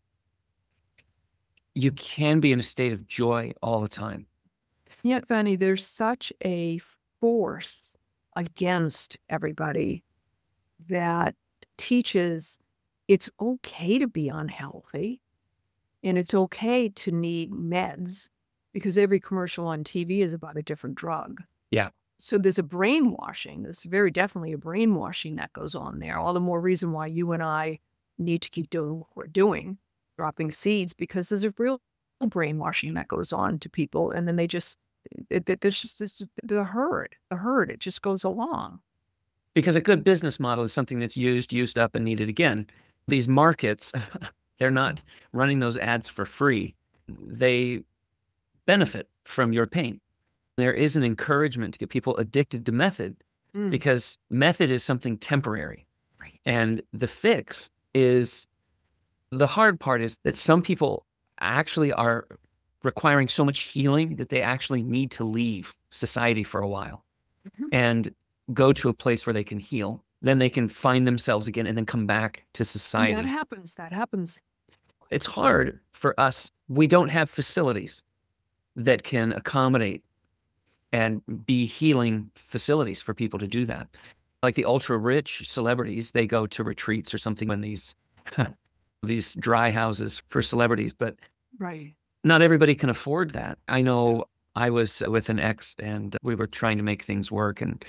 you can be in a state of joy all the time. Yet, Fanny, there's such a force against everybody that teaches it's okay to be unhealthy and it's okay to need meds because every commercial on T V is about a different drug. Yeah. So there's a brainwashing. There's very definitely a brainwashing that goes on there. All the more reason why you and I need to keep doing what we're doing, dropping seeds, because there's a real brainwashing that goes on to people. And then they just, it, it, there's just it's, the herd, the herd, it just goes along. Because a good business model is something that's used, used up, and needed again. These markets, they're not running those ads for free. They benefit from your pain. There is an encouragement to get people addicted to method mm. because method is something temporary. Right. And the fix is, the hard part is that some people actually are requiring so much healing that they actually need to leave society for a while mm-hmm. and go to a place where they can heal. Then they can find themselves again and then come back to society. That happens. That happens. It's hard for us. We don't have facilities that can accommodate and be healing facilities for people to do that. Like the ultra rich celebrities, they go to retreats or something in these these dry houses for celebrities, but right. not everybody can afford that. I know I was with an ex and we were trying to make things work, and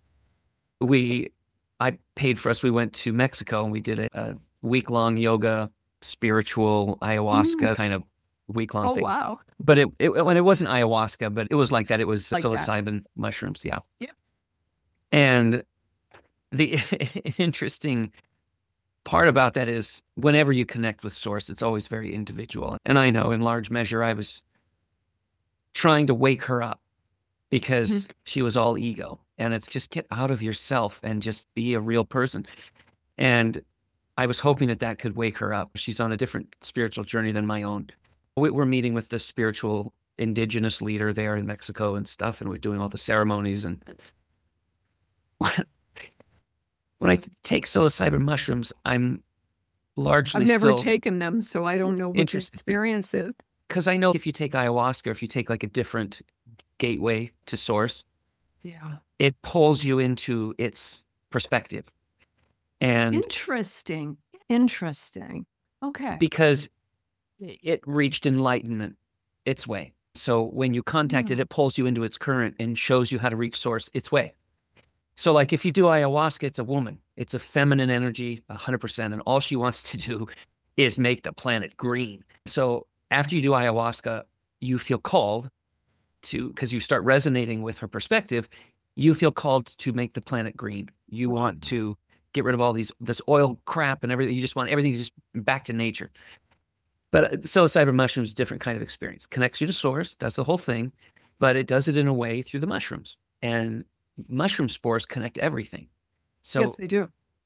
we, I paid for us. We went to Mexico and we did a, a week long yoga, spiritual ayahuasca mm. kind of week long oh, thing. Oh, wow. But it, it, when it wasn't ayahuasca, but it was like that. It was like psilocybin that. mushrooms. Yeah. Yeah. And the interesting part about that is whenever you connect with source, it's always very individual. And I know in large measure, I was trying to wake her up because mm-hmm. she was all ego, and it's just get out of yourself and just be a real person. And I was hoping that that could wake her up. She's on a different spiritual journey than my own. We're meeting with the spiritual indigenous leader there in Mexico and stuff, and we're doing all the ceremonies. And when I take psilocybin mushrooms, I'm largely I've never still taken them, so I don't know what the experience is. Because I know if you take ayahuasca, if you take like a different gateway to source, yeah, it pulls you into its perspective. And interesting, interesting. Okay. Because it reached enlightenment its way. So when you contact mm. it, it pulls you into its current and shows you how to reach source its way. So like if you do ayahuasca, it's a woman. It's a feminine energy, one hundred percent. And all she wants to do is make the planet green. So after you do ayahuasca, you feel called to, because you start resonating with her perspective, you feel called to make the planet green. You want to get rid of all these, this oil crap and everything. You just want everything just back to nature. But psilocybin mushrooms is a different kind of experience. Connects you to source, does the whole thing, but it does it in a way through the mushrooms. And mushroom spores connect everything. So yes, they do.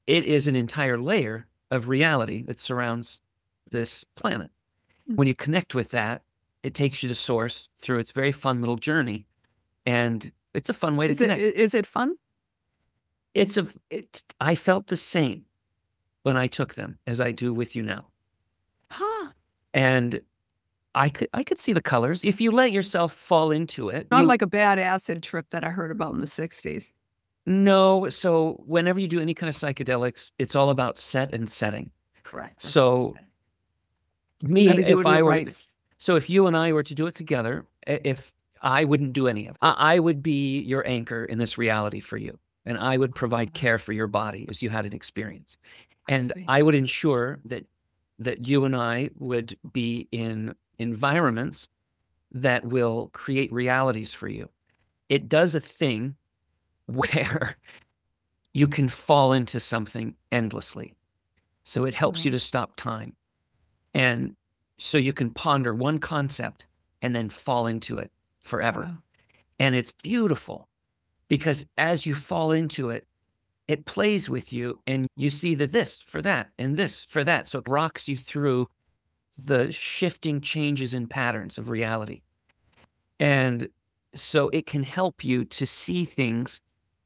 it is an entire layer of reality that surrounds this planet. When you connect with that, it takes you to source through its very fun little journey. And it's a fun way Is to it, connect. is it fun? It's a, it, I felt the same when I took them as I do with you now. Huh. And I could, I could see the colors. If you let yourself fall into it. Not you- like a bad acid trip that I heard about in the sixties. No. So whenever you do any kind of psychedelics, it's all about set and setting. Correct. So me, Gotta do if it I were, right. so if you and I were to do it together, i- if I wouldn't do any of it, I I would be your anchor in this reality for you. And I would provide care for your body as you had an experience. And see. I would ensure that that you and I would be in environments that will create realities for you. It does a thing where you can fall into something endlessly. So it helps you to stop time. And so you can ponder one concept and then fall into it forever. Wow. And it's beautiful because as you fall into it, it plays with you and you see the this for that and this for that. So it rocks you through the shifting changes and patterns of reality. And so it can help you to see things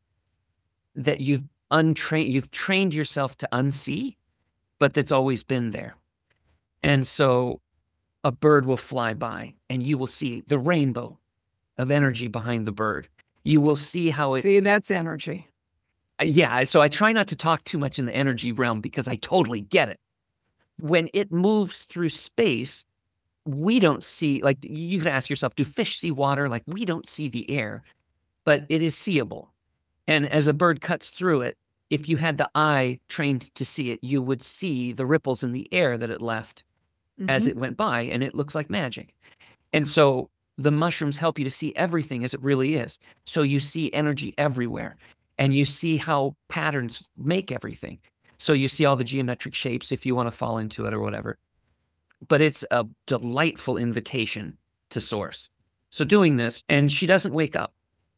that you've untrained, you've trained yourself to unsee, but that's always been there. And so a bird will fly by and you will see the rainbow of energy behind the bird. You will see how it, See, that's energy. yeah. So I try not to talk too much in the energy realm because I totally get it. When it moves through space, we don't see, like, you can ask yourself, do fish see water? Like, we don't see the air, but it is seeable. And as a bird cuts through it, if you had the eye trained to see it, you would see the ripples in the air that it left as Mhm. it went by, and it looks like magic. And so the mushrooms help you to see everything as it really is. So you see energy everywhere, and you see how patterns make everything. So you see all the geometric shapes if you want to fall into it or whatever. But it's a delightful invitation to source. So doing this, and she doesn't wake up.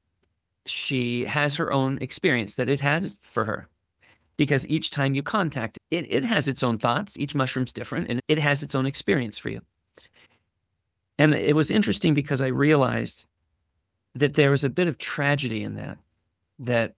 She has her own experience that it had for her. Because each time you contact it, it has its own thoughts. Each mushroom's different, and it has its own experience for you. And it was interesting because I realized that there was a bit of tragedy in that, that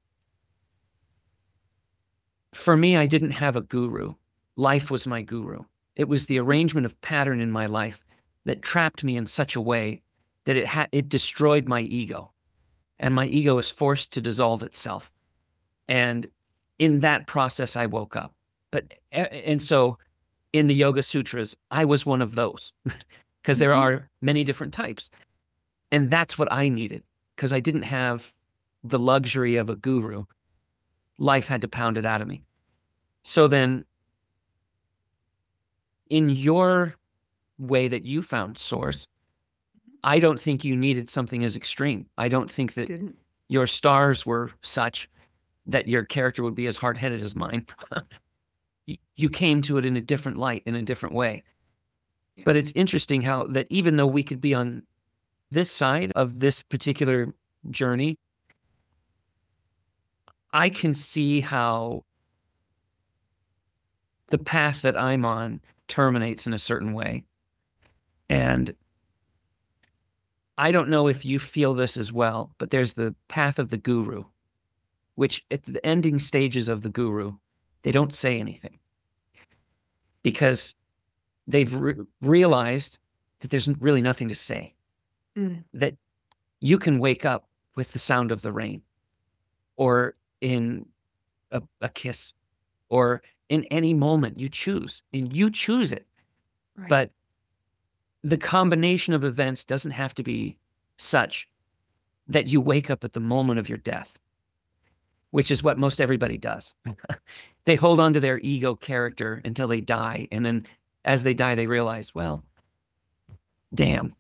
for me, I didn't have a guru. Life was my guru. It was the arrangement of pattern in my life that trapped me in such a way that it ha- it destroyed my ego. And my ego was forced to dissolve itself. And in that process, I woke up. But, and so in the Yoga Sutras, I was one of those because there Mhm. are many different types. And that's what I needed because I didn't have the luxury of a guru. Life had to pound it out of me. So then in your way that you found source, I don't think you needed something as extreme. I don't think that Didn't. your stars were such that your character would be as hard-headed as mine. You- you came to it in a different light, in a different way. But it's interesting how that even though we could be on this side of this particular journey, I can see how the path that I'm on terminates in a certain way. And I don't know if you feel this as well, but there's the path of the guru, which at the ending stages of the guru, they don't say anything because they've re- realized that there's really nothing to say, Mm. that you can wake up with the sound of the rain or in a, a kiss or in any moment you choose, and you choose it. Right. But the combination of events doesn't have to be such that you wake up at the moment of your death, which is what most everybody does. They hold on to their ego character until they die. And then as they die, they realize, well, damn.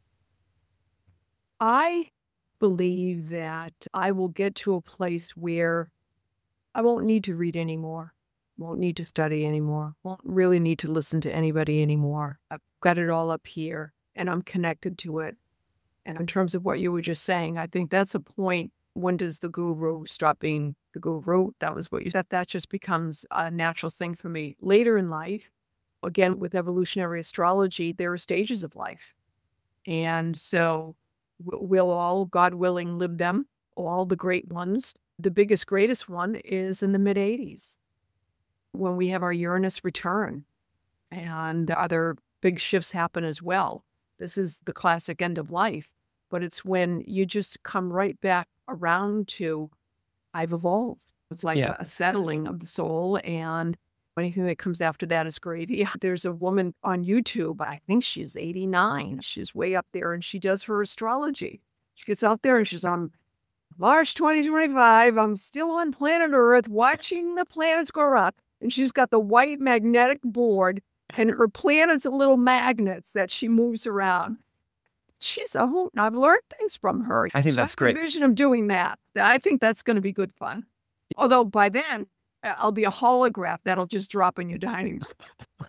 I believe that I will get to a place where I won't need to read anymore, won't need to study anymore, won't really need to listen to anybody anymore. I've got it all up here and I'm connected to it. And in terms of what you were just saying, I think that's a point. When does the guru stop being the guru. That was what you said. That just becomes a natural thing for me. Later in life, again, with evolutionary astrology, there are stages of life. And so w- we'll all, God willing, live them, all the great ones. The biggest, greatest one is in the mid eighties when we have our Uranus return and other big shifts happen as well. This is the classic end of life, but it's when you just come right back around to, I've evolved. It's like Yeah. a settling of the soul, and anything that comes after that is gravy. There's a woman on YouTube, I think she's eighty-nine. She's way up there, and she does her astrology. She gets out there and she's on March twenty twenty-five. I'm still on planet Earth watching the planets go up. And she's got the white magnetic board, and her planets are little magnets that she moves around. She's a hoot, and I've learned things from her. I think So that's have great. a vision of doing that. I think that's going to be good fun. Although by then, uh, I'll be a holograph that'll just drop in your dining room.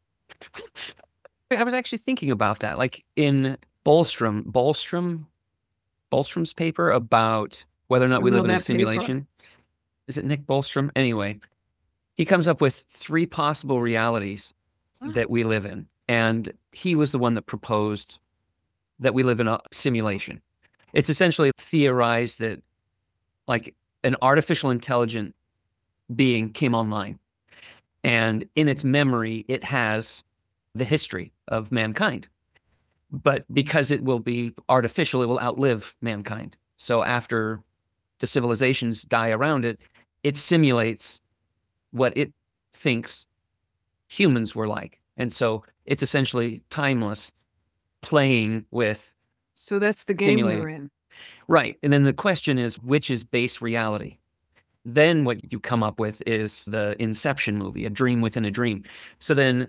I was actually thinking about that, like in Bostrom, Bostrom, Bostrom's paper about whether or not I we know live in a that paper. simulation. Is it Nick Bostrom? Anyway, he comes up with three possible realities that we live in. And he was the one that proposed that we live in a simulation. It's essentially theorized that like an artificial intelligent being came online. And in its memory, it has the history of mankind. But because it will be artificial, it will outlive mankind. So after the civilizations die around it, it simulates what it thinks humans were like. And so it's essentially timeless, playing with. So that's the game Stimulating. we're in. Right. And then the question is, which is base reality? Then what you come up with is the Inception movie, a dream within a dream. So then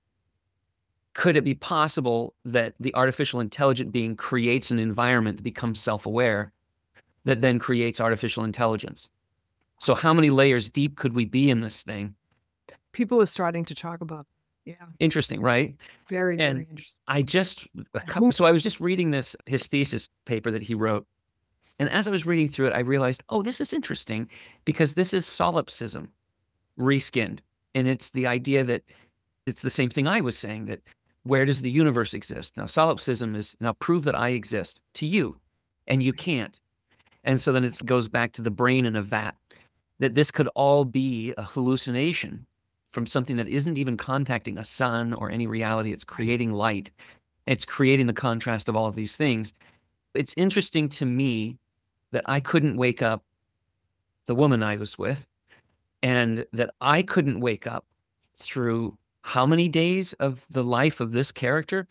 could it be possible that the artificial intelligent being creates an environment that becomes self-aware that then creates artificial intelligence? So how many layers deep could we be in this thing? People are starting to talk about. Yeah, Interesting, right? very, And very interesting. I just, a couple, so I was just reading this, his thesis paper that he wrote. And as I was reading through it, I realized, oh, this is interesting because this is solipsism reskinned. And it's the idea that it's the same thing I was saying, that where does the universe exist? Now, solipsism is now prove that I exist to you, and you can't. And so then it goes back to the brain in a vat, that this could all be a hallucination from something that isn't even contacting a sun or any reality. It's creating light. It's creating the contrast of all of these things. It's interesting to me that I couldn't wake up the woman I was with, and that I couldn't wake up through how many days of the life of this character,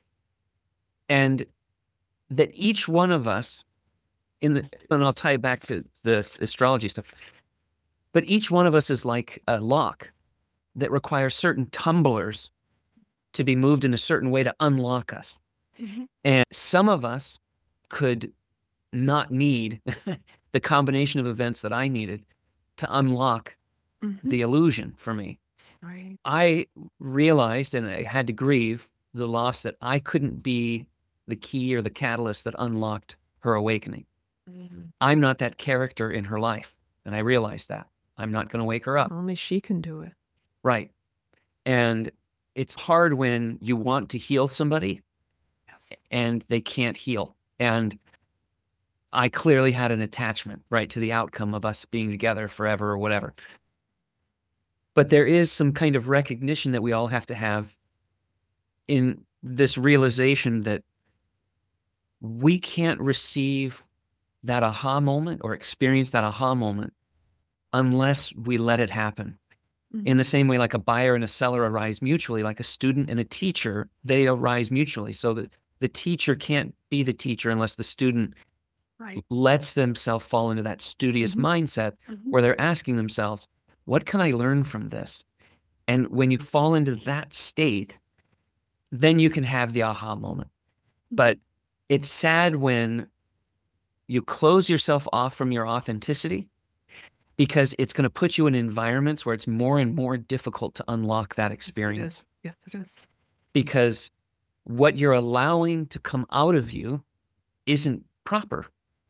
and that each one of us in the, and I'll tie it back to the astrology stuff, but each one of us is like a lock that requires certain tumblers to be moved in a certain way to unlock us. Mm-hmm. And some of us could not need the combination of events that I needed to unlock Mm-hmm. the illusion for me. Right. I realized, and I had to grieve the loss, that I couldn't be the key or the catalyst that unlocked her awakening. Mm-hmm. I'm not that character in her life. And I realized that. I'm not going to wake her up. Only she can do it. Right. And it's hard when you want to heal somebody and they can't heal. And I clearly had an attachment, right, to the outcome of us being together forever or whatever. But there is some kind of recognition that we all have to have in this realization that we can't receive that aha moment or experience that aha moment unless we let it happen. Mm-hmm. In the same way, like a buyer and a seller arise mutually, like a student and a teacher, they arise mutually. So that the teacher can't be the teacher unless the student Right. lets themselves fall into that studious Mhm. mindset Mhm. where they're asking themselves, what can I learn from this? And when you fall into that state, then you can have the aha moment. But it's sad when you close yourself off from your authenticity, because it's going to put you in environments where it's more and more difficult to unlock that experience. Yes, it is. Because what you're allowing to come out of you isn't proper.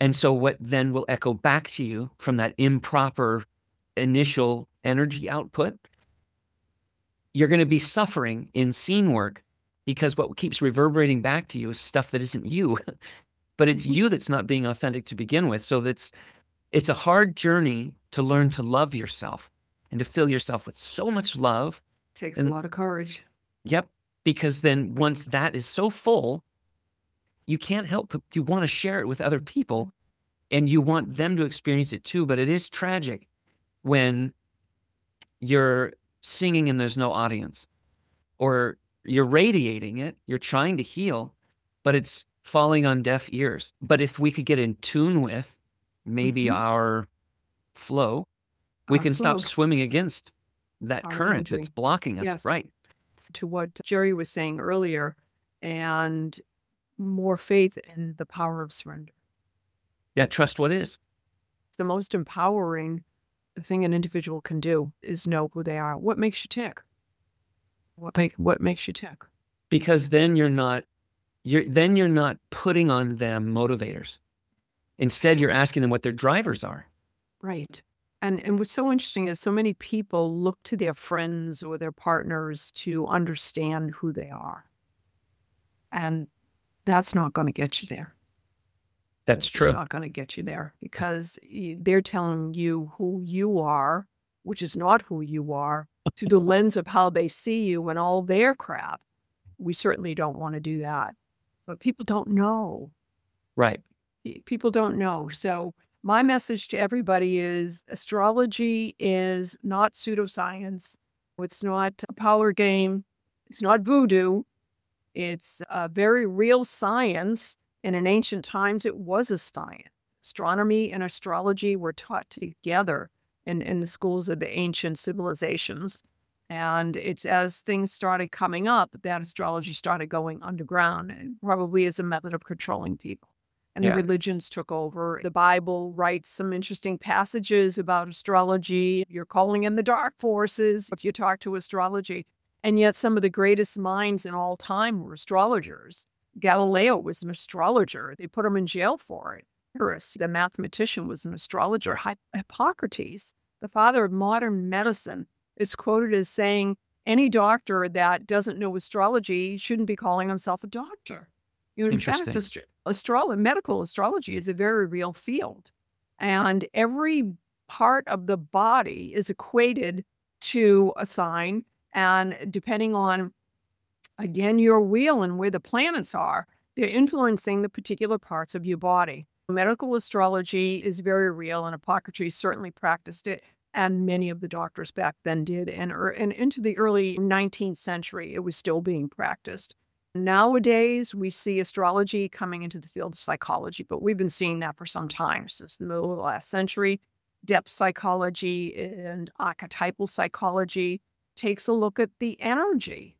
And so what then will echo back to you from that improper initial energy output, you're going to be suffering in scene work because what keeps reverberating back to you is stuff that isn't you, but it's you that's not being authentic to begin with. So that's, it's a hard journey to learn to love yourself and to fill yourself with so much love. Takes And- a lot of courage. Yep. Because then once that is so full, you can't help, but you want to share it with other people and you want them to experience it too. But it is tragic when you're singing and there's no audience, or you're radiating it, you're trying to heal, but it's falling on deaf ears. But if we could get in tune with maybe Mhm. our flow, we Our can stop flow. swimming against that Our current energy. that's blocking us. Yes. Right. To what Jerry was saying earlier, and more faith in the power of surrender. Yeah. Trust what is. The most empowering thing an individual can do is know who they are. What makes you tick? What make what makes you tick? Because then you're not, you're then you're not putting on them motivators. Instead, you're asking them what their drivers are. Right. And and what's so interesting is so many people look to their friends or their partners to understand who they are. And that's not going to get you there. That's It's true. not going to get you there because y- they're telling you who you are, which is not who you are, through the lens of how they see you and all their crap. We certainly don't want to do that. But people don't know. Right. P- People don't know. So my message to everybody is astrology is not pseudoscience. It's not a parlor game. It's not voodoo. It's a very real science. And in ancient times, it was a science. Astronomy and astrology were taught together in, in the schools of the ancient civilizations. And it's as things started coming up that astrology started going underground, and probably as a method of controlling people. And Yeah. the religions took over. The Bible writes some interesting passages about astrology. You're calling in the dark forces if you talk to astrology. And yet some of the greatest minds in all time were astrologers. Galileo was an astrologer. They put him in jail for it. Pythagoras, the mathematician, was an astrologer. Hi- Hippocrates, the father of modern medicine, is quoted as saying, any doctor that doesn't know astrology shouldn't be calling himself a doctor. You know, in fact, Interesting. astro- astro- medical astrology is a very real field. And every part of the body is equated to a sign. And depending on, again, your wheel and where the planets are, they're influencing the particular parts of your body. Medical astrology is very real, and Hippocrates certainly practiced it, and many of the doctors back then did. And, er, and into the early nineteenth century, it was still being practiced. Nowadays, we see astrology coming into the field of psychology, but we've been seeing that for some time, since the middle of the last century. Depth psychology and archetypal psychology takes a look at the energy,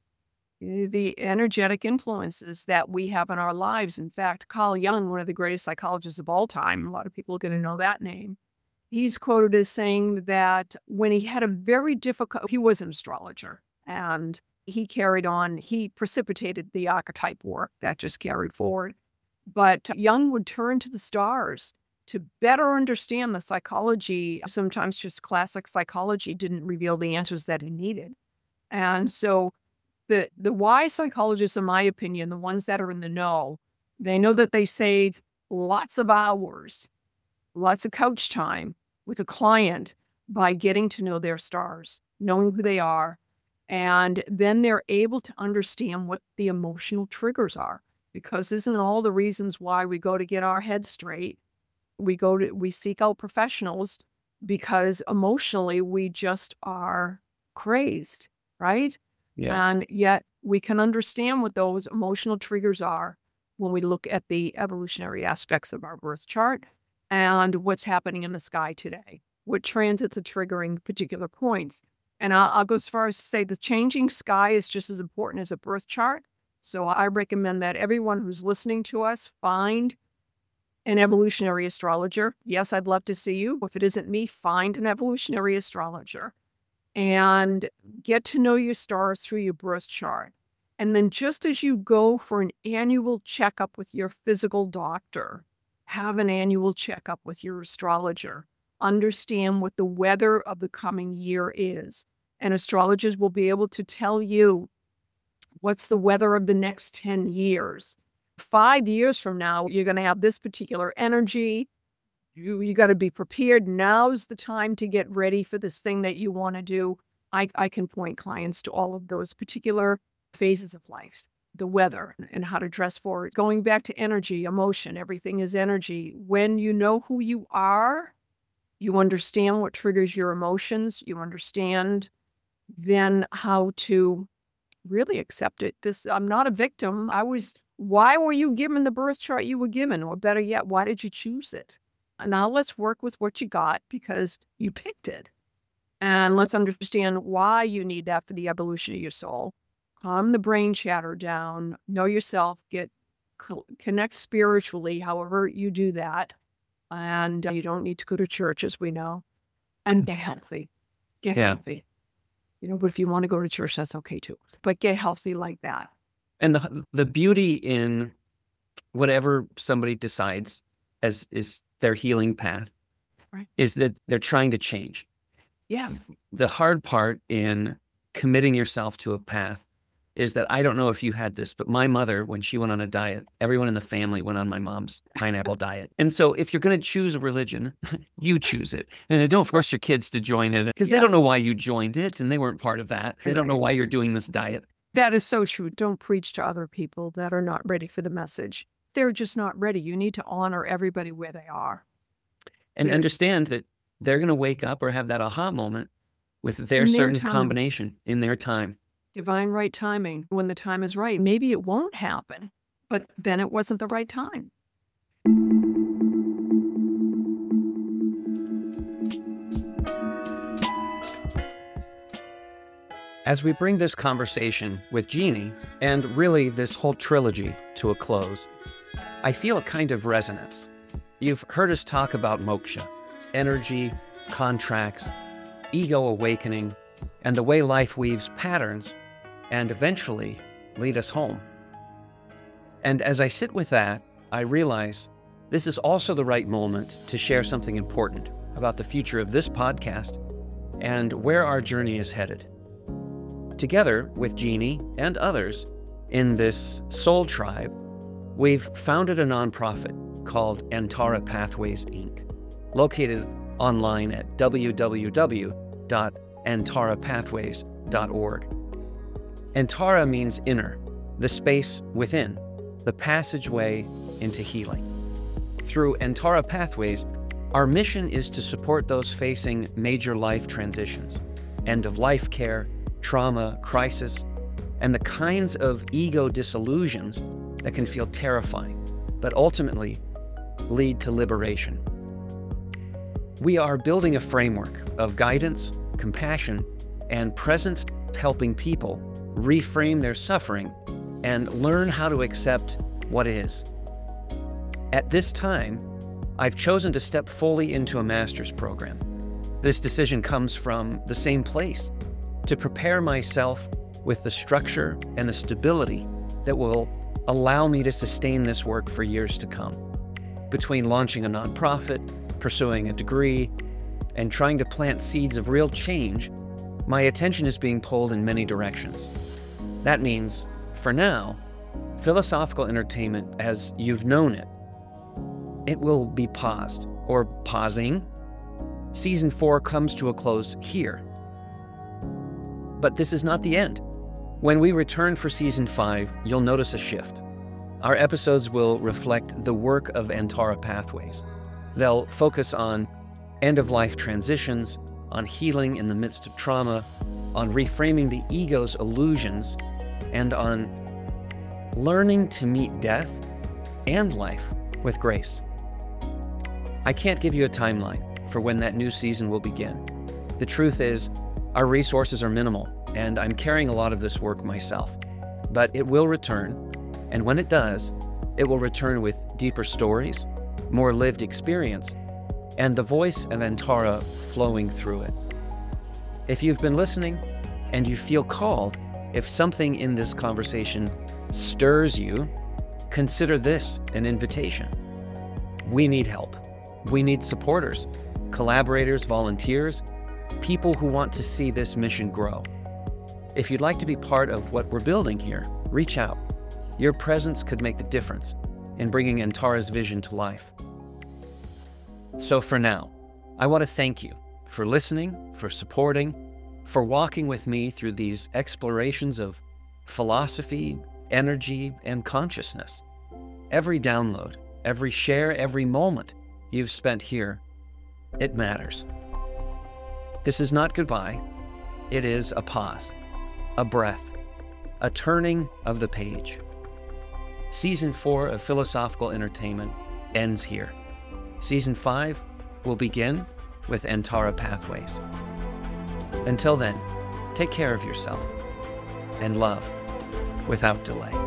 the energetic influences that we have in our lives. In fact, Carl Jung, one of the greatest psychologists of all time, a lot of people are going to know that name. He's quoted as saying that when he had a very difficult, he was an astrologer, and he carried on, he precipitated the archetype work that just carried forward. But Jung would turn to the stars to better understand the psychology. Sometimes just classic psychology didn't reveal the answers that he needed. And so the the wise psychologists, in my opinion, the ones that are in the know, they know that they save lots of hours, lots of coach time with a client by getting to know their stars, knowing who they are, and then they're able to understand what the emotional triggers are. Because isn't all the reasons why we go to get our head straight? We go to we seek out professionals because emotionally we just are crazed, right? Yeah. And yet we can understand what those emotional triggers are when we look at the evolutionary aspects of our birth chart and what's happening in the sky today, what transits are triggering particular points. And I'll, I'll go as far as to say the changing sky is just as important as a birth chart. So I recommend that everyone who's listening to us find an evolutionary astrologer. Yes, I'd love to see you. If it isn't me, find an evolutionary astrologer and get to know your stars through your birth chart. And then just as you go for an annual checkup with your physical doctor, Have an annual checkup with your astrologer. Understand what the weather of the coming year is. And astrologers will be able to tell you what's the weather of the next ten years. Five years from now, you're going to have this particular energy. You, you got to be prepared. Now's the time to get ready for this thing that you want to do. I, I can point clients to all of those particular phases of life, the weather and how to dress for it. Going back to energy, emotion, everything is energy. When you know who you are, you understand what triggers your emotions. You understand then how to really accept it. This, I'm not a victim. I was, why were you given the birth chart you were given? Or better yet, why did you choose it? And now let's work with what you got because you picked it. And let's understand why you need that for the evolution of your soul. Calm the brain chatter down, know yourself, get co- connect spiritually, however you do that. And uh, you don't need to go to church, as we know. And get healthy. Get Yeah. healthy. You know, but if you want to go to church, that's okay too. But get healthy like that. And the the beauty in whatever somebody decides as is their healing path, Right. is that they're trying to change. Yes. The hard part in committing yourself to a path is that I don't know if you had this, but my mother, when she went on a diet, everyone in the family went on my mom's pineapple diet. And so if you're going to choose a religion, you choose it. And don't force your kids to join it because Yes. they don't know why you joined it and they weren't part of that. They don't know why you're doing this diet. That is so true. Don't preach to other people that are not ready for the message. They're just not ready. You need to honor everybody where they are. And Yeah. understand that they're going to wake up or have that aha moment with their In their certain time. combination in their time. Divine right timing. When the time is right, maybe it won't happen, but then it wasn't the right time. As we bring this conversation with Jeannie, and really this whole trilogy, to a close, I feel a kind of resonance. You've heard us talk about moksha, energy, contracts, ego awakening, and the way life weaves patterns and eventually lead us home. And as I sit with that, I realize this is also the right moment to share something important about the future of this podcast and where our journey is headed. Together with Jeannie and others in this soul tribe, we've founded a nonprofit called Antara Pathways, Incorporated, located online at w w w dot antara pathways dot org. Antara means inner, the space within, the passageway into healing. Through Antara Pathways, our mission is to support those facing major life transitions, end-of-life care, trauma, crisis, and the kinds of ego disillusions that can feel terrifying, but ultimately lead to liberation. We are building a framework of guidance, compassion, and presence, helping people reframe their suffering and learn how to accept what is. At this time, I've chosen to step fully into a master's program. This decision comes from the same place, to prepare myself with the structure and the stability that will allow me to sustain this work for years to come. Between launching a nonprofit, pursuing a degree, and trying to plant seeds of real change, my attention is being pulled in many directions. That means, for now, philosophical entertainment as you've known it, it will be paused, or pausing. Season four comes to a close here. But this is not the end. When we return for season five, you'll notice a shift. Our episodes will reflect the work of Antara Pathways. They'll focus on end-of-life transitions, on healing in the midst of trauma, on reframing the ego's illusions, and on learning to meet death and life with grace. I can't give you a timeline for when that new season will begin. The truth is, our resources are minimal, and I'm carrying a lot of this work myself. But it will return, and when it does, it will return with deeper stories, more lived experience, and the voice of Antara flowing through it. If you've been listening and you feel called, if something in this conversation stirs you, consider this an invitation. We need help. We need supporters, collaborators, volunteers, people who want to see this mission grow. If you'd like to be part of what we're building here, reach out. Your presence could make the difference in bringing Antara's vision to life. So for now, I want to thank you for listening, for supporting, for walking with me through these explorations of philosophy, energy, and consciousness. Every download, every share, every moment you've spent here, it matters. This is not goodbye. It is a pause, a breath, a turning of the page. Season four of Philosophical Entertainment ends here. Season five will begin with Antara Pathways. Until then, take care of yourself and love without delay.